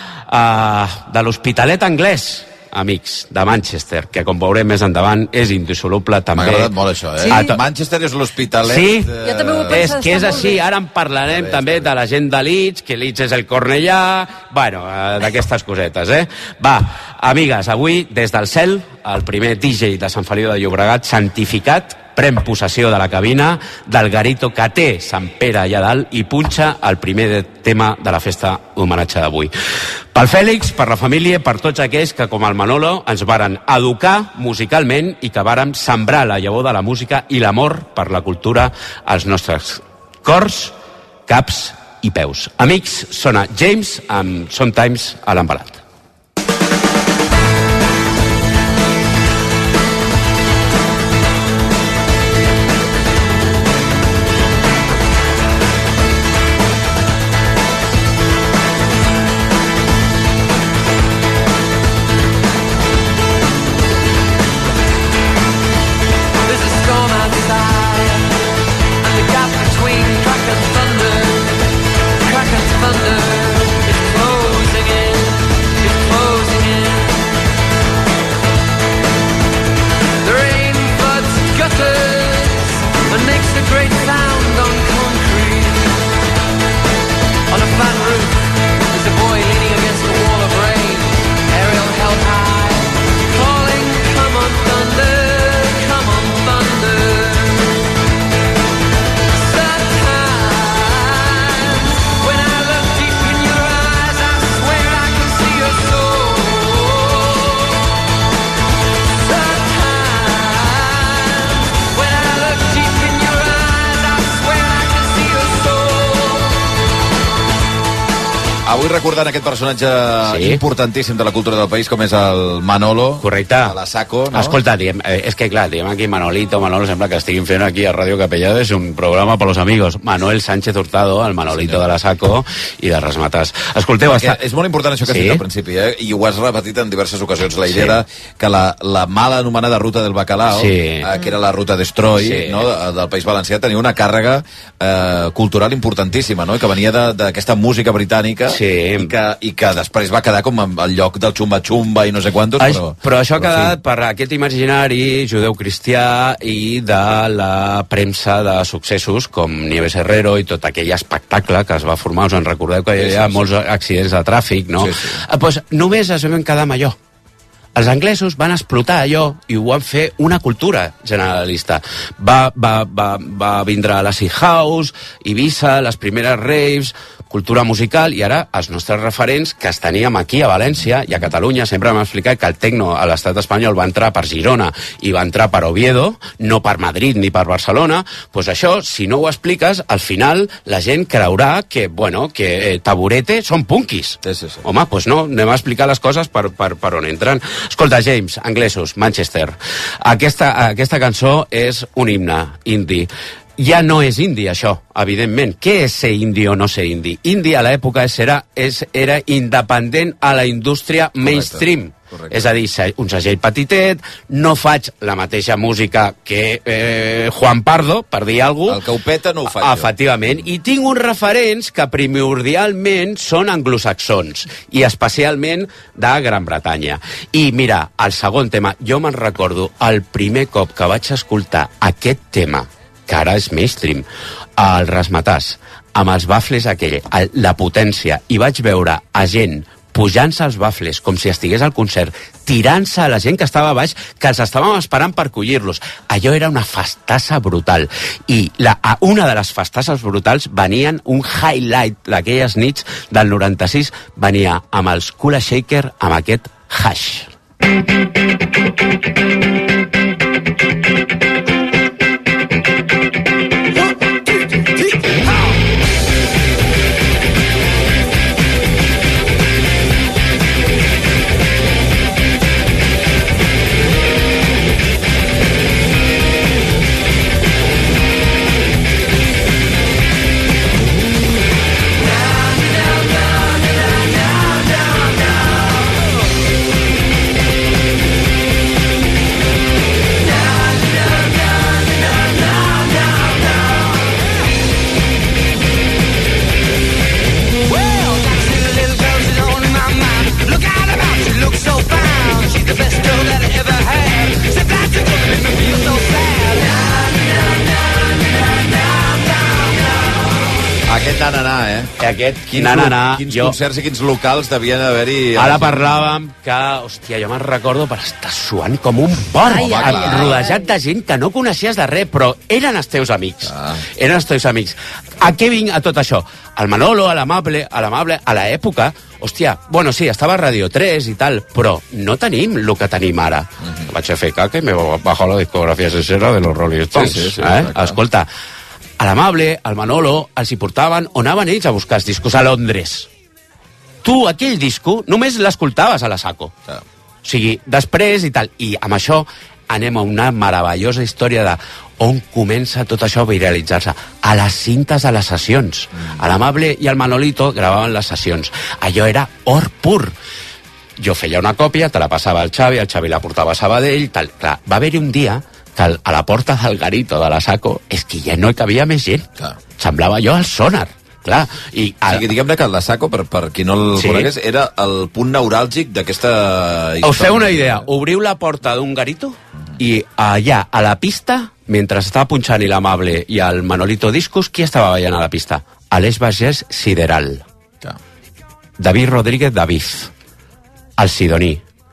uh, de l'Hospitalet anglès, amics, de Manchester, que com veurem més endavant és indissoluble també. M'ha agradat molt això, eh? Sí. Manchester és l'Hospitalet... Sí, eh... jo també ho he pensat, és que és així, ara en parlarem també de la gent de Leeds, que Leeds és el Cornellà, bueno, d'aquestes cosetes, eh? Va, amigues, avui des del cel, el primer D J de Sant Feliu de Llobregat, santificat, pren possessió de la cabina del garito que té Sant Pere allà dalt i punxa el primer tema de la festa d'homenatge d'avui. Pel Fèlix, per la família, per tots aquells que, com el Manolo, ens varen educar musicalment i que vàrem sembrar la llavor de la música i l'amor per la cultura als nostres cors, caps i peus. Amics, sona James amb Sometimes a l'embalat. Avui recordant aquest personatge sí. importantíssim de la cultura del país, com és el Manolo. Correcte. A la Saco, no? Escolta, diem, eh, és que clar, diem aquí Manolito, Manolo, sembla que estiguin fent aquí a Ràdio Capellada, és un programa per los amigos. Manuel Sánchez Hurtado, el Manolito sí, de la Saco i de Resmatàs. Escolteu, està... està... És molt important això que has sí? dit al principi, eh? I ho has repetit en diverses ocasions. La idea sí. era que la, la mala anomenada ruta del Bacalao, sí. eh, que era la ruta Destroy, sí. no? del País Valencià, tenia una càrrega eh, cultural importantíssima, no? Que venia d'aquesta música britànica sí. i que i que després va quedar com al lloc del xumba-xumba i no sé quantos, però... Però això ha però quedat sí. per aquest imaginari judeu-cristià i de la premsa de successos com Nieves Herrero i tot aquell espectacle que es va formar. Us en recordeu que hi havia sí, sí, molts sí. accidents de tràfic, no? Sí, sí. Ah, doncs només es vam quedar amb allò. Els anglesos van explotar allò i ho van fer una cultura generalista. Va, va, va, va vindre a la Sea House, Ibiza, les primeres raves... cultura musical, i ara els nostres referents que els teníem aquí a València i a Catalunya, sempre m'ha explicat que el tecno a l'estat espanyol va entrar per Girona i va entrar per Oviedo, no per Madrid ni per Barcelona, doncs això, si no ho expliques, al final la gent creurà que, bueno, que eh, Taburete són punkis. Sí, sí, sí. Home, doncs no, anem a explicar les coses per, per, per on entren. Escolta, James, anglesos, Manchester, aquesta, aquesta cançó és un himne indi. Ja no és indi, això, evidentment. Què és ser indi o no ser indi? Indi a l'època era, és, era independent a la indústria mainstream. Correcte. És a dir, un segell petitet, no faig la mateixa música que eh, Juan Pardo, per dir alguna cosa. El que ho peta no ho faig. Efectivament. I tinc uns referents que primordialment són anglosaxons, i especialment de Gran Bretanya. I mira, el segon tema, jo me'n recordo el primer cop que vaig escoltar aquest tema, que ara és mainstream, el Rasmatàs, amb els bafles aquell, el, la potència, i vaig veure a gent pujant-se als bafles, com si estigués al concert, tirant-se a la gent que estava a baix, que els estàvem esperant per collir-los. Allò era una festassa brutal. I la, a una de les festasses brutals venien un highlight d'aquelles nits del noranta-sis, venia amb els Kula Shaker, amb aquest Hash. Aquest nananà, eh? Aquest quins, nananà... Quins jo... concerts i quins locals devien haver-hi... Ara parlàvem que, hòstia, jo me'n recordo per estar suant com un porc, Ai, ai, ai. rodejat de gent que no coneixies de res, però eren els teus amics. Ah. Eren els teus amics. A què vinc a tot això? Al Manolo, a l'Amable, a l'Amable, a l'època, hòstia, bueno, sí, estava a Radio tres i tal, però no tenim el que tenim ara. Uh-huh. Vaig a fer caca i me bajo la discografia sincera de los Rolling Stones. Sí, sí, sí, eh? Escolta, a l'Amable, al Manolo, els hi portaven on anaven ells a buscar els discos, a Londres. Tu, aquell disco, només l'escoltaves a la Saco. Ah. O sigui, després i tal. I amb això anem a una meravellosa història de on comença tot això a viralitzar-se. A les cintes de les sessions. Mm. A l'Amable i al Manolito gravaven les sessions. Allò era or pur. Jo feia una còpia, te la passava al Xavi, el Xavi la portava a Sabadell, tal. Clar, va haver-hi un dia que a la porta del garito de la Saco és que ja no hi cabia més gent. Clar. Semblava jo el Sonar. Clar. I el... O sigui, diguem-ne que el la Saco, per, per qui no el sí. conegués, era el punt neuràlgic d'aquesta història. Us feu una idea. Obriu la porta d'un garito i allà, a la pista, mentre estava punxant i l'Amable i el Manolito Discos, qui estava ballant a la pista? Aleix Vergés Sideral. Clar. David Rodríguez David. El Sidoní.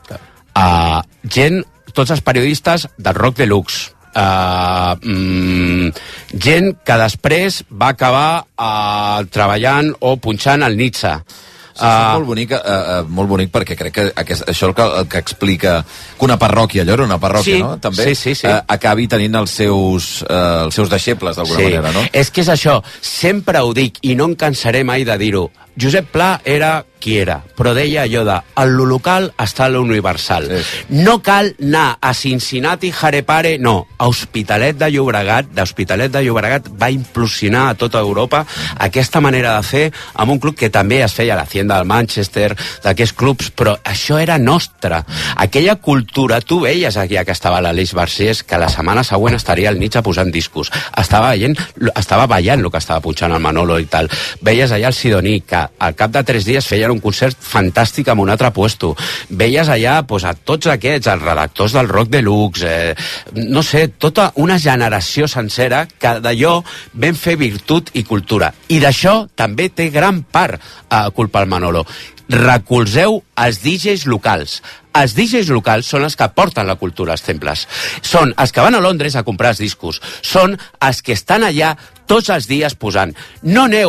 Uh, gent, tots els periodistes del Rock Deluxe. Uh, mm, gent que després va acabar uh, treballant o punxant al Nietzsche. Sí, uh, és molt bonic, uh, uh, molt bonic perquè crec que aquest, això el que, el que explica que una parròquia, allò era una parròquia, sí, no? També sí, sí, sí. Uh, acabi tenint els seus, uh, els seus deixebles d'alguna sí. manera, no? És que és això, sempre ho dic i no em cansaré mai de dir-ho. Josep Pla era qui era, però deia allò de en lo local està lo universal. Sí, sí. No cal anar a Cincinnati, Jarepare, no. A Hospitalet de Llobregat, d'Hospitalet de Llobregat va implosionar a tota Europa aquesta manera de fer amb un club que també es feia a l'Hacienda del Manchester, d'aquests clubs, però això era nostre. Aquella cultura, tu veies aquí que estava l'Aleix Vergés, que la setmana següent estaria al Nietzsche posant discos. Estava veient, estava ballant el que estava punxant el Manolo i tal. Veies allà el Sidoní, que al cap de tres dies feien un concert fantàstic amb un altre puesto. Veies allà pues, a tots aquests, els redactors del Rock Deluxe, eh, no sé, tota una generació sencera que d'allò vam fer virtut i cultura. I d'això també té gran part a eh, culpa el Manolo. Recolzeu els D Js locals. Els D Js locals són els que porten la cultura als temples. Són els que van a Londres a comprar els discos. Són els que estan allà tots els dies posant. No aneu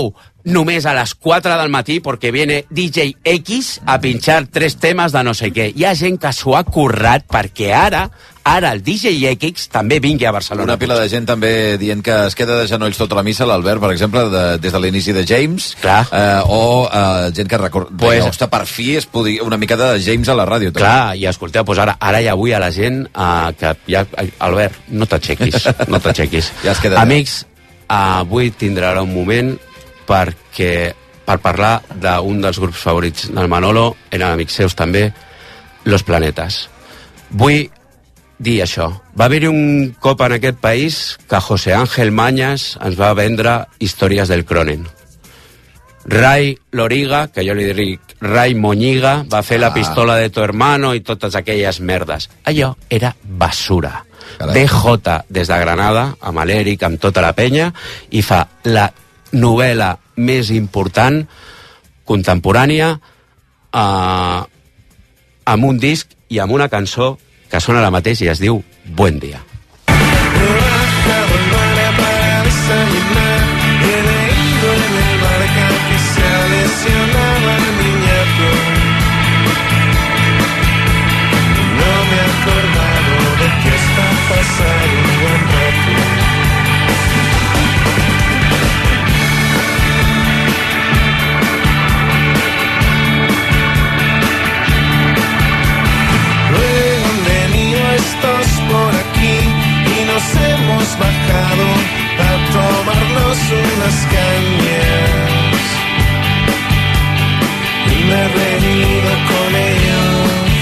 només a les quatre del matí perquè viene D J X a pinchar tres temes de no sé què. Hi ha gent que s'ho ha currat perquè ara ara el D J X també vingui a Barcelona. Una pila de gent també dient que es queda de genolls tota la missa, l'Albert, per exemple, de, des de l'inici de James, eh, o eh, gent que recorda, pues, ostres, per fi es podia una mica de James a la ràdio. També. Clar, i escolteu, pues ara, ara i avui a la gent eh, que ja... Albert, no t'aixequis, no t'aixequis. Ja es queda. Amics, avui tindrà un moment perquè per parlar d'un dels grups favorits del Manolo, eren amics seus també, Los Planetas. Vull dir això. Va haver-hi un cop en aquest país que José Ángel Mañas ens va vendre Històries del Cronen. Ray Loriga, que jo li dic Ray Moñiga, va fer ah. La pistola de tu hermano i totes aquelles merdes. Allò era basura. Carai. D J des de Granada, amb l'Eric, amb tota la penya, i fa la novel·la més important contemporània eh, amb un disc i amb una cançó que sona la mateix i es diu Buen Día. Bajado a tomarnos unas cañas y me he reído con ellos.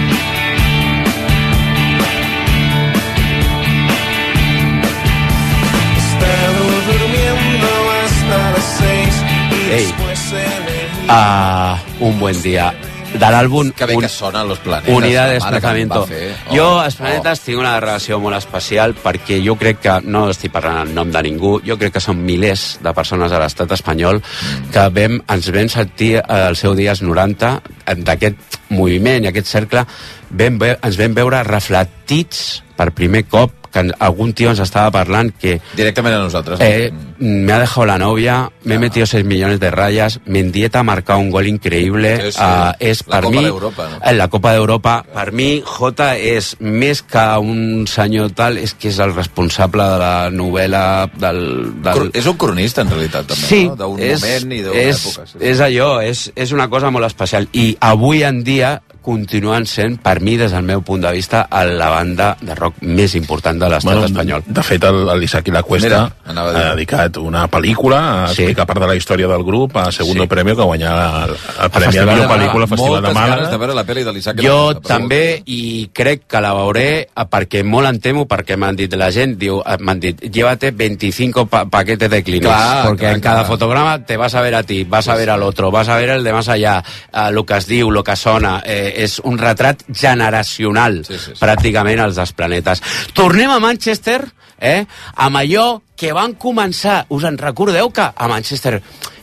He estado durmiendo hasta las seis y Ei. después he leído. Ah, un buen día. De l'àlbum que bé que sona Los Planetas, Unidad de Desplazamiento. Oh, jo, els Planetes, oh. tinc una relació molt especial perquè jo crec que, no estic parlant en nom de ningú, jo crec que són milers de persones a l'estat espanyol que vam, ens vam sentir als seus dies noranta d'aquest moviment i aquest cercle, vam, ens vam veure reflectits per primer cop que algun tio ens estava parlant que... Directament a nosaltres. Eh, me ha dejado la novia, me he metido seis millones de rayas, Mendieta ha marcado un gol increíble. Sí, sí. Uh, és la per Copa mi, d'Europa, no? En la Copa d'Europa. Per mi, Jota és més que un senyor tal, és que és el responsable de la novel·la del... del... És un cronista, en realitat, també, sí, no? D'un és, moment i d'una és, època. Sí, sí. És allò, és, és una cosa molt especial. I avui en dia continuen sent, per mi, des del meu punt de vista, la banda de rock més important de l'estat bueno, espanyol. De fet, l'Isaac i la Cuesta Mira, ha dedicat una pel·lícula a sí. explicar part de la història del grup a Segundo sí. Premio, que guanyà el, el Premi a millor pel·lícula al Festival de Màlaga. Moltes ganes de veure la pel·li de l'Isaac. Jo també, i crec que la veuré perquè molt em temo, perquè m'han dit la gent, diu, m'han dit, llévate veinticinco pa paquetes de Kleenex, clar, porque clar, en cada clar. fotograma te vas a ver a ti, vas sí, a ver sí. al otro, vas a ver el de más allá, uh, lo que es diu, lo que sona, eh, és un retrat generacional, sí, sí, sí. pràcticament, els dels Planetes. Tornem a Manchester, eh, amb allò que van començar, us en recordeu que a Manchester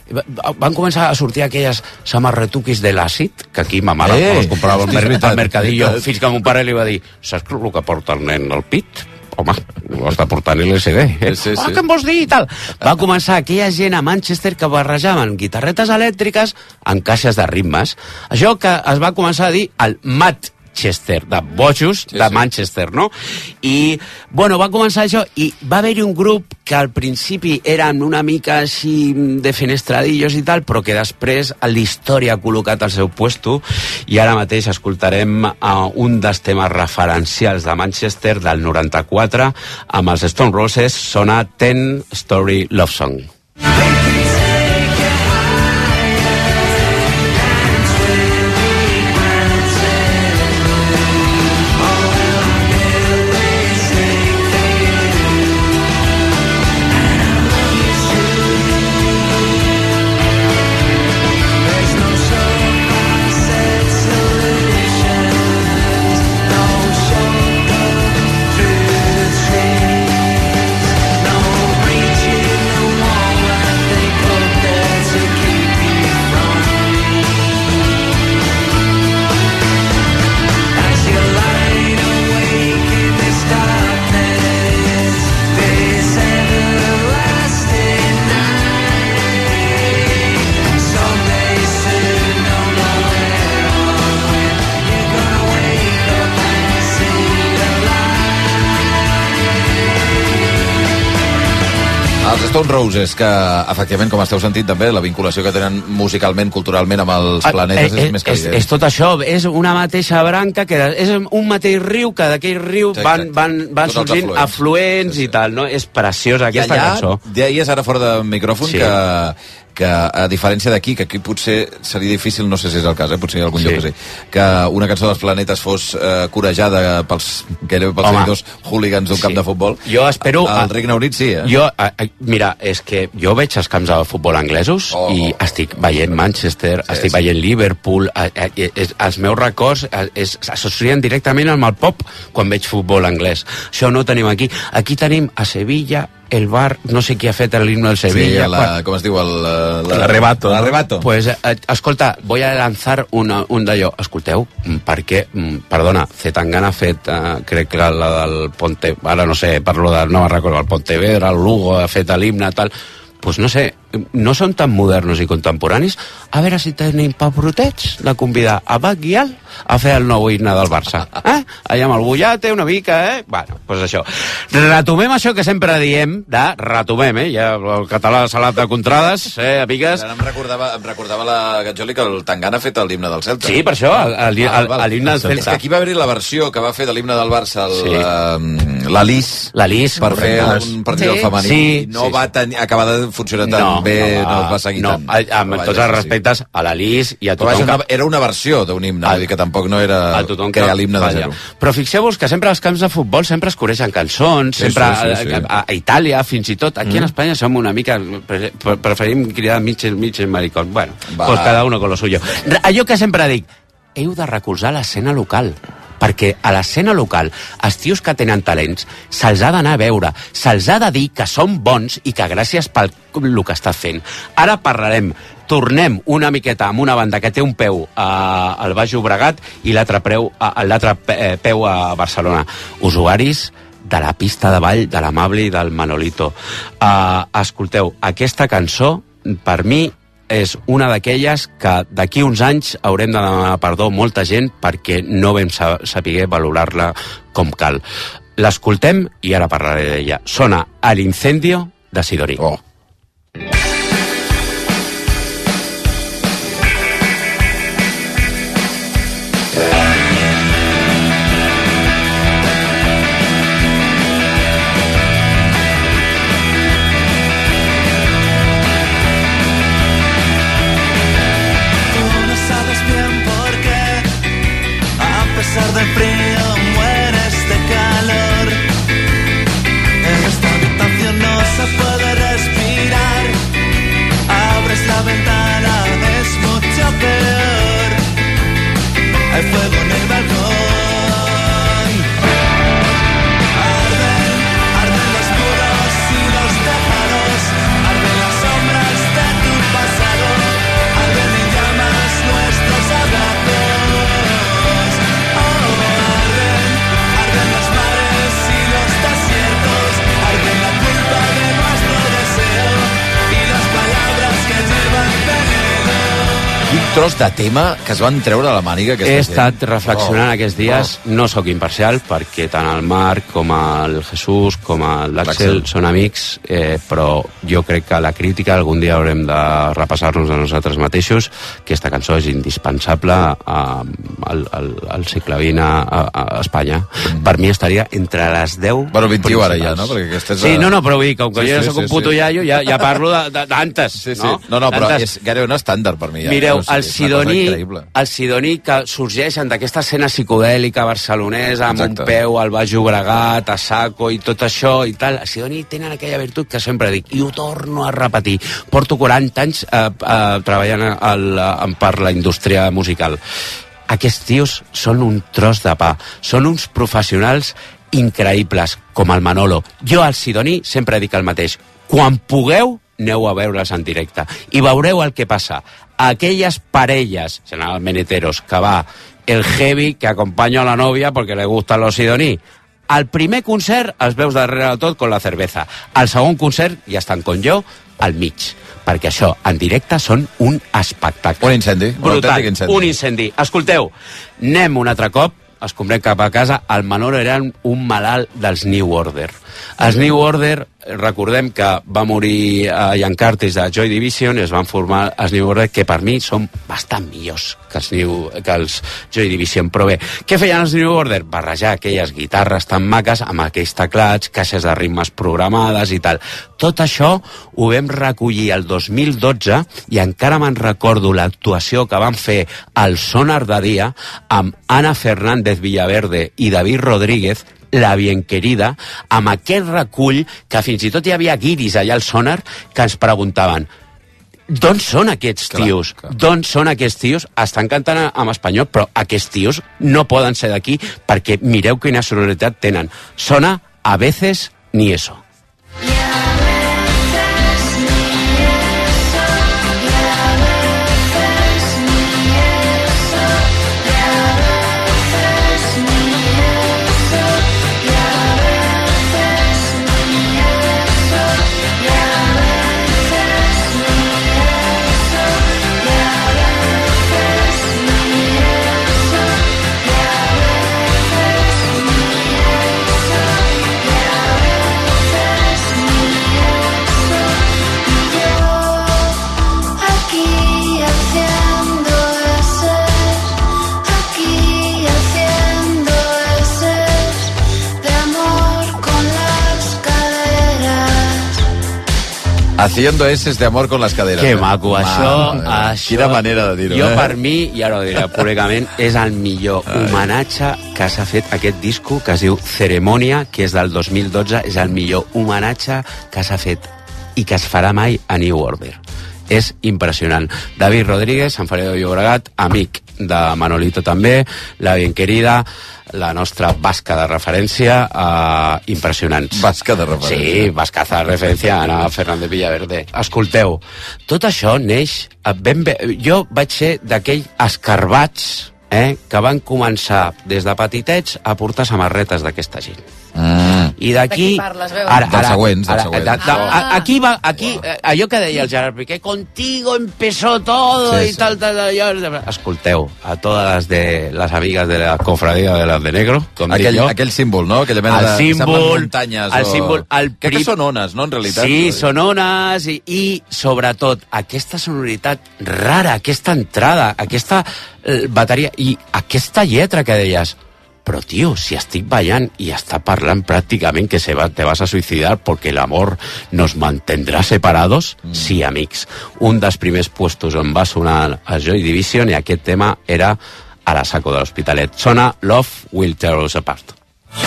van començar a sortir aquelles samarretuquis de l'àcid, que aquí ma mare eh, les comprava al, mer al mercadillo, fins que mon pare li va dir, saps el que porta el nen al pit? Home, ho està portant L S D. Sí, sí. Ah, què em vols dir i tal? Va començar aquella gent a Manchester que barrejaven guitarretes elèctriques amb caixes de ritmes. Això que es va començar a dir el Mat Manchester, de bojos sí, de sí. Manchester, no? I, bueno, va començar això i va haver-hi un grup que al principi eren una mica així de finestradillos i tal, però que després l'història ha col·locat al seu puesto i ara mateix escoltarem uh, un dels temes referencials de Manchester del noranta-quatre amb els Stone Roses, sona Ten Story Love Song. No reaching the wall. Els Stone Roses, que efectivament, com esteu sentint també, la vinculació que tenen musicalment, culturalment amb els planetes és, és és més que és, evident. és tot això, és una mateixa branca, que és un mateix riu, que d'aquell riu Sí, van, van, van Tots els sorgint afluents. afluents i tal, no? És preciosa aquesta I allà, cançó. deies ara fora de micròfon Sí. que, que a diferència d'aquí, que aquí potser seria difícil, no sé si és el cas, eh? potser hi ha algun Sí. lloc que sí, que una cançó dels planetes fos eh, corejada pels, gairebé pels Home. seguidors hooligans d'un Sí. camp de futbol. Jo espero... Al Regne Unit sí, eh? Jo, a, a, mira, és que jo veig els camps de futbol anglesos oh. i estic veient Manchester, sí, estic sí. veient Liverpool, a, a, a, els meus records s'associen directament amb el pop quan veig futbol anglès. Això no ho tenim aquí. Aquí tenim a Sevilla, el bar, no sé qui ha fet l'himno del Sevilla. Sí, la, com es diu? L'arrebato. L'arrebato. Pues, eh, escolta, voy a lanzar una, un d'allò. Escolteu, perquè, perdona, Zetangana ha fet, eh, crec que la del Ponte... Ara no sé, parlo de... No me'n recordo, el Pontevedra, el Lugo, ha fet l'himne, tal... Pues no sé, no són tan modernos i contemporanis. A veure si tenim pa brutets de convidar a Bach Guial a fer el nou himne del Barça. Eh? Allà amb el bullate, una mica, eh? Bueno, doncs pues això. Retomem això que sempre diem, de retomem, eh? Ja el català salat de contrades, eh, amigues? Ara em recordava, em recordava la Gatjoli que el Tangana ha fet l'himne del Celta. Sí, per això, l'himne del Celta. És que aquí va haver-hi la versió que va fer de l'himne del Barça, el, Sí. eh, l'Alis, L'Alis. per fer un partit del Sí. femení. Sí, I no sí, va tenir, acabar de funcionar tan No, bé, no no, va- es va seguir no, tant. a- amb Però tots vaja, els sí. respectes a l'Alis i a Però tothom vaja, que... era una versió d'un himne, vull dir que tampoc no era a tothom que crear l'himne de vaja. zero. Però fixeu-vos que sempre als camps de futbol sempre es coregen cançons, Sí, sempre sí, sí, sí. A, a, a Itàlia fins i tot. Aquí Mm. en Espanya som una mica... Pre, pre, preferim cridar mitges, mitges maricons. Bueno, Va. pues cada uno con lo suyo. Re- Allò que sempre dic, heu de recolzar l'escena local, perquè a l'escena local els tios que tenen talents se'ls ha d'anar a veure, se'ls ha de dir que són bons i que gràcies pel el que està fent. Ara parlarem, tornem una miqueta amb una banda que té un peu a, al Baix Llobregat i l'altre peu, a, l'altre pe- eh, peu a Barcelona. Usuaris de la pista de ball de l'Amable i del Manolito. Uh, escolteu, aquesta cançó, per mi, és una d'aquelles que d'aquí uns anys haurem de demanar perdó a molta gent perquè no vam sa- saber valorar-la com cal. L'escoltem i ara parlaré d'ella. Sona a l'incendio de Sidoní. Oh. Tú no sabes bien por qué, a pesar del frío, mueres de calor. En esta habitación no se puede respirar. Abres la ventana, es mucho peor. Hay fuego en el balcón. Arden, arden los muros y los tejados. Arden las sombras de tu pasado. Arden en llamas nuestros abrazos. Oh, arden, arden los mares y los desiertos. Arden la culpa de nuestro deseo y las palabras que llevan veneno. Quin tros de tema que es van treure a la màniga. He estat reflexionant oh, aquests dies, oh. no sóc imparcial, perquè tant el Marc com el Jesús com l'Àxel són amics, eh, però jo crec que la crítica algun dia haurem de repassar-nos a nosaltres mateixos. Aquesta cançó és indispensable a, al, al, al segle vint a, a, a Espanya. Mm. Per mi estaria entre les deu... Bueno, vint-i-u ara ja, no? Perquè aquesta és Sí, la... no, no, però vull dir, com que Sí, jo sí, ja soc sí, un puto sí. iaio, ja, ja parlo d'antes, Sí, sí. no? No, no, però D'antes. és gairebé un estàndard per mi. Ja. Mireu, O sigui, el és una cosa Sidoní, increïble. el Sidoní que sorgeixen d'aquesta escena psicodèlica barcelonesa, amb Exacte. un peu al Baix Llobregat, a Saco i tot això i tal, el Sidoní tenen aquella virtut que sempre dic, i ho torno a repetir. Porto quaranta anys eh, eh, treballant al, al, per la indústria musical. Aquests tios són un tros de pa, són uns professionals increïbles, com el Manolo. Jo al Sidoní sempre dic el mateix, quan pugueu, aneu a veure'ls en directe i veureu el que passa. Aquelles parelles, generalment heteros, que va el heavy que acompaña a la novia porque le gustan los Sidoní. Al primer concert els veus darrere de tot con la cerveza. Al segon concert ja estan con jo al mig. Perquè això, en directe, són un espectacle. Un incendi. Un Brutal, autèntic incendi. un incendi. Escolteu, anem un altre cop, escombrem cap a casa, el Manolo era un malalt dels New Order. Els New Order, recordem que va morir a Ian Curtis de Joy Division i es van formar els New Order, que per mi són bastant millors que els, New, que els Joy Division. Però bé, què feien els New Order? Barrejar aquelles guitarres tan maques amb aquells teclats, caixes de ritmes programades i tal. Tot això ho vam recollir el dos mil dotze i encara me'n recordo l'actuació que van fer al Sonar de dia amb Ana Fernández Villaverde i David Rodríguez, La Bienquerida, amb aquest recull que fins i tot hi havia guiris allà al Sonar que ens preguntaven d'on són aquests tios? Clar, clar. D'on són aquests tios? Estan cantant en espanyol, però aquests tios no poden ser d'aquí perquè mireu quina sonoritat tenen. Sona A veces ni eso. Haciendo eses de amor con las caderas. Que maco, eh? això, Ma, això... Quina manera de dir-ho, jo, eh? per mi, i ara ho diré públicament, és el millor homenatge que s'ha fet aquest disco, que es diu Ceremonia, que és del dos mil dotze, és el millor homenatge que s'ha fet i que es farà mai a New Order. És impressionant. David Rodríguez, Sant Feliu de Llobregat, amic de Manolito també, La Bienquerida, la nostra basca de referència, uh, impressionants. Basca de referència. Sí, bascaza de referència a Ana Fernández Villaverde. Escolteu, tot això neix... Ben bé, jo vaig ser d'aquell escarbats eh, que van començar des de petitets a portar samarretes d'aquesta gent. Mm. I d'aquí... De qui parles, veu? Ara, dels següents, dels ara, següents. Da, da, a, aquí va, aquí, eh, allò que deia el Gerard Piqué, contigo empezó todo sí, y sí. tal, tal, tal. Escolteu, a totes les de les amigues de la cofradía de las de negro, com aquell, dic jo. aquell símbol, no? Aquella mena el de... símbol, muntanyes el o... símbol, el Crec prim... que són ones, no, en realitat? Sí, són ones i, i sobretot, aquesta sonoritat rara, aquesta entrada, aquesta eh, bateria i aquesta lletra que deies, però, tio, si estic ballant i està parlant pràcticament que se va, te vas a suïcidar porque el amor nos mantendrá separados, mm. sí, amics. Un dels primers puestos on va sonar a Joy Division i aquest tema era a la saco de l'Hospitalet. Sona Love Will Tear Us Apart.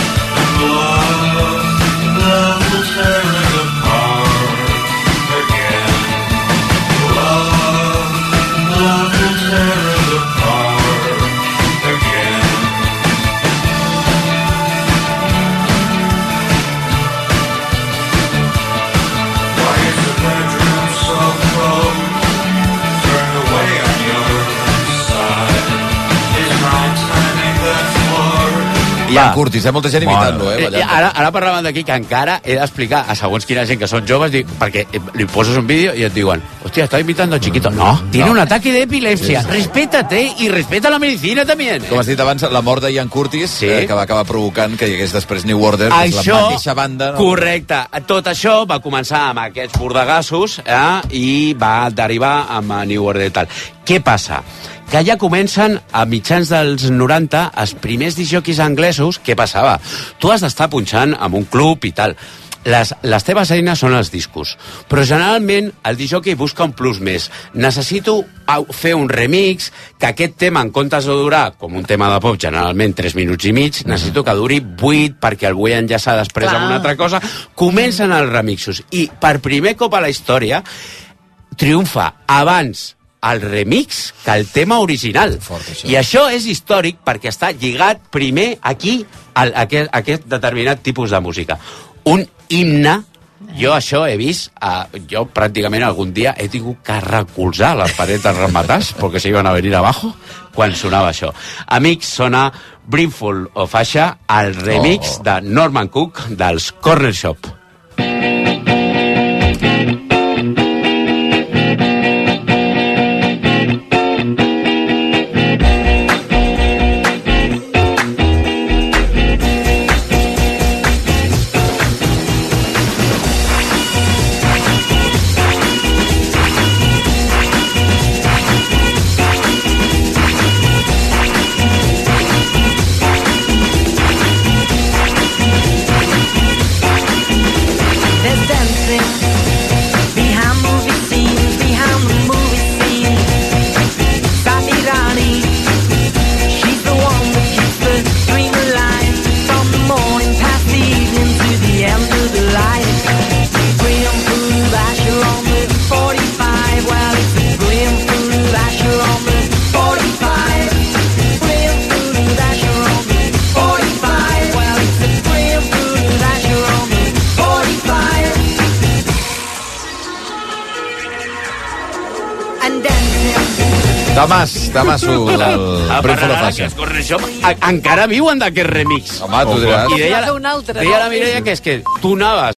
Ian Curtis, eh? Molta gent imitant-lo, eh? eh ara, ara parlaven d'aquí que encara he d'explicar a segons quina gent que són joves, dic, perquè li poses un vídeo i et diuen, hòstia, està imitando a Chiquito. No, tiene no. un ataque de epilepsia. Sí, sí. Respétate i respeta la medicina també. Eh? Com has dit abans, la mort de Ian Curtis, sí. eh, que va acabar provocant que hi hagués després New Order, que és la mateixa banda. No? Correcte. Tot això va començar amb aquests bordegassos eh, i va derivar amb New Order i tal. Què passa? Que ja comencen, a mitjans dels noranta, els primers discjockeys anglesos, què passava? Tu has d'estar punxant en un club i tal. Les, les teves eines són els discos, però generalment el discjockey busca un plus més. Necessito fer un remix, que aquest tema, en comptes de durar, com un tema de pop, generalment tres minuts i mig, necessito que duri vuit perquè el vull enllaçar després Clar. amb una altra cosa. Comencen els remixos i per primer cop a la història triomfa abans el remix que el tema original. Fort, això. I això és històric perquè està lligat primer aquí a aquest, a aquest determinat tipus de música. Un himne, jo això he vist, uh, jo pràcticament algun dia he tingut que recolzar les parets rematats perquè se iban a venir abajo quan sonava això. Amics, sona Brimful of Asha, el remix oh. de Norman Cook dels Corner Shop. Damas, Damaso, el A Brinfo de Parragara, Faixa. que escolta, això, a, encara viuen d'aquest remix. Home, tu diràs. I deia, Va fer un altre, deia no? la Mireia que és que tu anaves